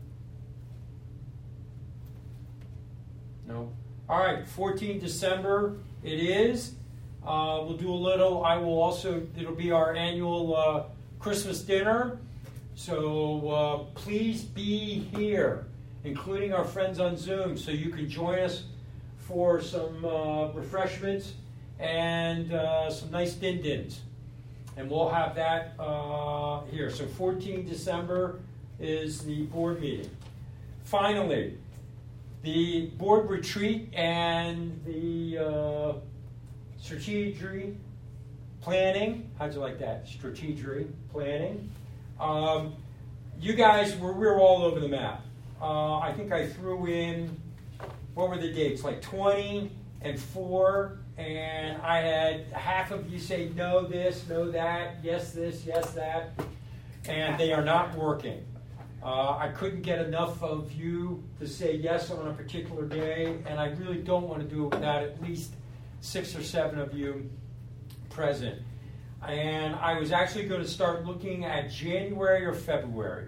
No. All right, 14 December it is. We'll do a little, it'll be our annual Christmas dinner. So please be here, including our friends on Zoom, so you can join us for some refreshments and some nice din-dins. And we'll have that here. So 14 December is the board meeting. Finally, the board retreat and the strategic planning. How'd you like that? Strategic planning. You guys, we're all over the map. I think I threw in, what were the dates? Like 20 and 4. And I had half of you say no this, no that, yes this, yes that. And they are not working. I couldn't get enough of you to say yes on a particular day, and I really don't want to do it without at least 6 or 7 of you present. And I was actually going to start looking at January or February.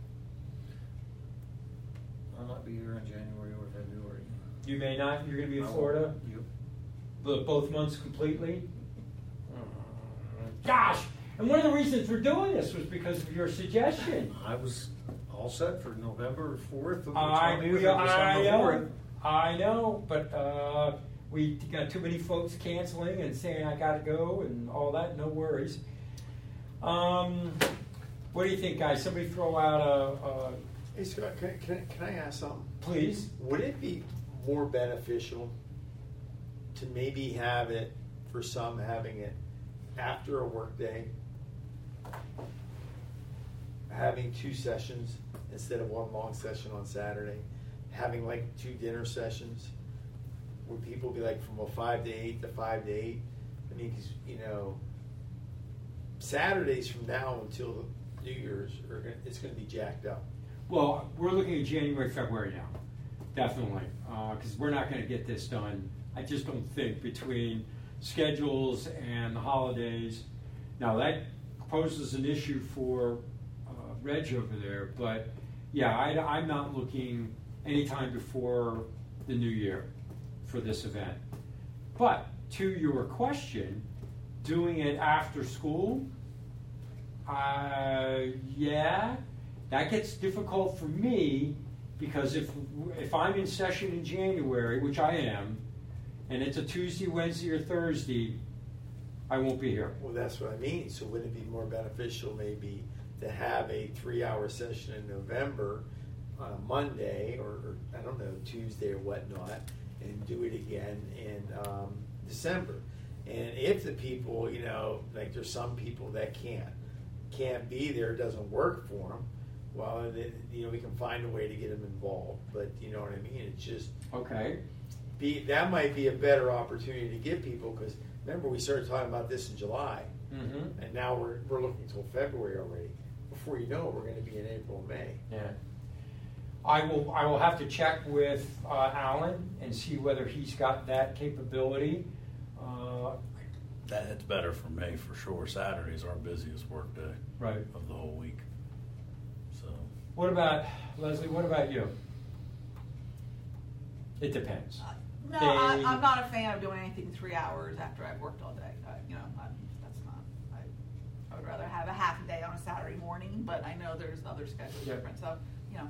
I'll not be here in January or February. You may not. You're going to be in Florida? Yep. Both months completely? Gosh! And one of the reasons we're doing this was because of your suggestion. I was all set for November 4th or the I 20th or December 4th. I know, but we got too many folks canceling and saying I got to go and all that. No worries. What do you think, guys? Somebody throw out a Hey, Scott, can I ask something? please. Would it be more beneficial to maybe have it, for some, having it after a work day, having 2 sessions instead of 1 long session on Saturday, having like 2 dinner sessions? Would people be like from a 5 to 8 to 5 to 8? I mean, 'cause, Saturdays from now until New Year's it's going to be jacked up. Well, we're looking at January, February now, definitely, because we're not going to get this done. I just don't think between schedules and the holidays. Now that poses an issue for Reg over there, but yeah, I'm not looking anytime before the new year for this event. But to your question, doing it after school, yeah, that gets difficult for me because if I'm in session in January, which I am, and it's a Tuesday, Wednesday, or Thursday, I won't be here. Well, that's what I mean. So wouldn't it be more beneficial maybe to have a 3-hour session in November on a Monday or I don't know, Tuesday or whatnot, and do it again in December? And if the people, like there's some people that can't be there, it doesn't work for them, well, then, we can find a way to get them involved. But you know what I mean? It's just okay. That might be a better opportunity to get people, because remember we started talking about this in July, and now we're looking until February already. Before you know it, we're going to be in April, May. Yeah. I will have to check with Alan and see whether he's got that capability. It's better for me for sure. Saturday is our busiest work day of the whole week. So. What about Leslie? What about you? It depends. No, I'm not a fan of doing anything 3 hours after I've worked all day. That's not. I would rather have a half a day on a Saturday morning, but I know there's other schedules different. So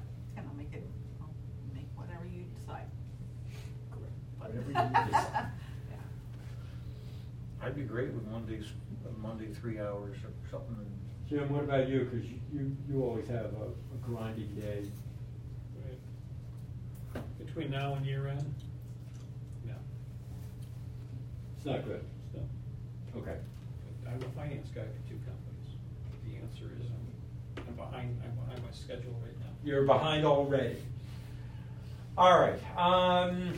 make whatever you decide. Correct. Whatever you decide. I'd be great with Monday 3 hours or something. Jim, what about you? Because you always have a grinding day. Between now and year end? No. It's not good. No. Okay. I'm a finance guy for 2 companies. The answer is I'm behind my schedule right now. You're behind already. All right.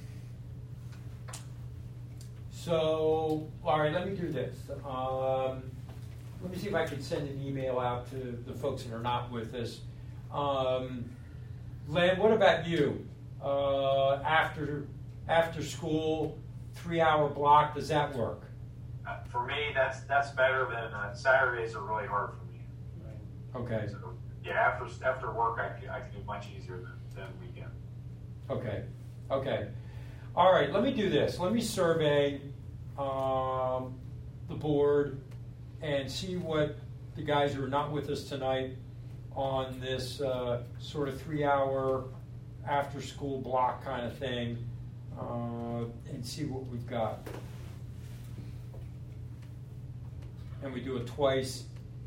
So, all right, let me do this. Let me see if I can send an email out to the folks that are not with us. Len, what about you? after school 3-hour block. Does that work? For me, that's better than Saturdays are really hard for me. Okay. So, yeah, after work, I can do much easier than weekend. Okay. Okay. All right. Let me do this. Let me survey the board and see what the guys who are not with us tonight on this sort of 3-hour after-school block kind of thing, and see what we've got. And we do it twice,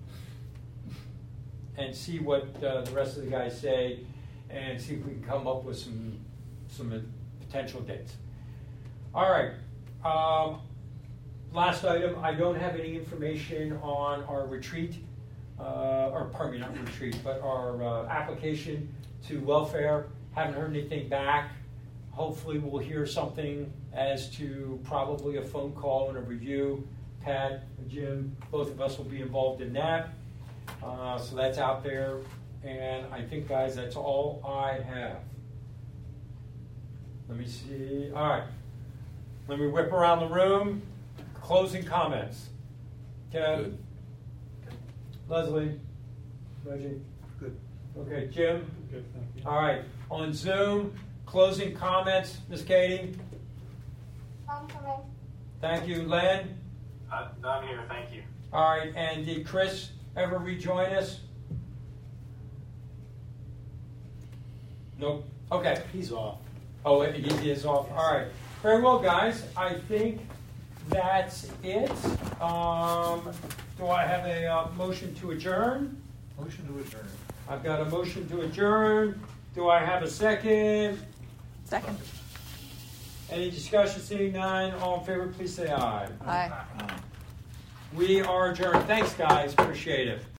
and see what the rest of the guys say, and see if we can come up with some potential dates. All right. Last item, I don't have any information on our retreat, or pardon me, not retreat, but our application to welfare. Haven't heard anything back. Hopefully we'll hear something as to probably a phone call and a review. Pat, Jim, both of us will be involved in that. So that's out there. And I think, guys, that's all I have. Let me see. All right. Let me whip around the room. Closing comments. Kev? Good. Leslie? Reggie? Good. Okay, Jim? Good, thank you. All right. On Zoom, closing comments. Miss Katie? None for me. Thank you. Len? None here, thank you. All right. And did Chris ever rejoin us? Nope. Okay. He's off. Oh, he is off. All right. Very well, guys. I think that's it. Do I have a motion to adjourn? Motion to adjourn. I've got a motion to adjourn. Do I have a second? Second. Any discussion? Seeing none. All in favor, please say aye. Aye. We are adjourned. Thanks, guys. Appreciate it.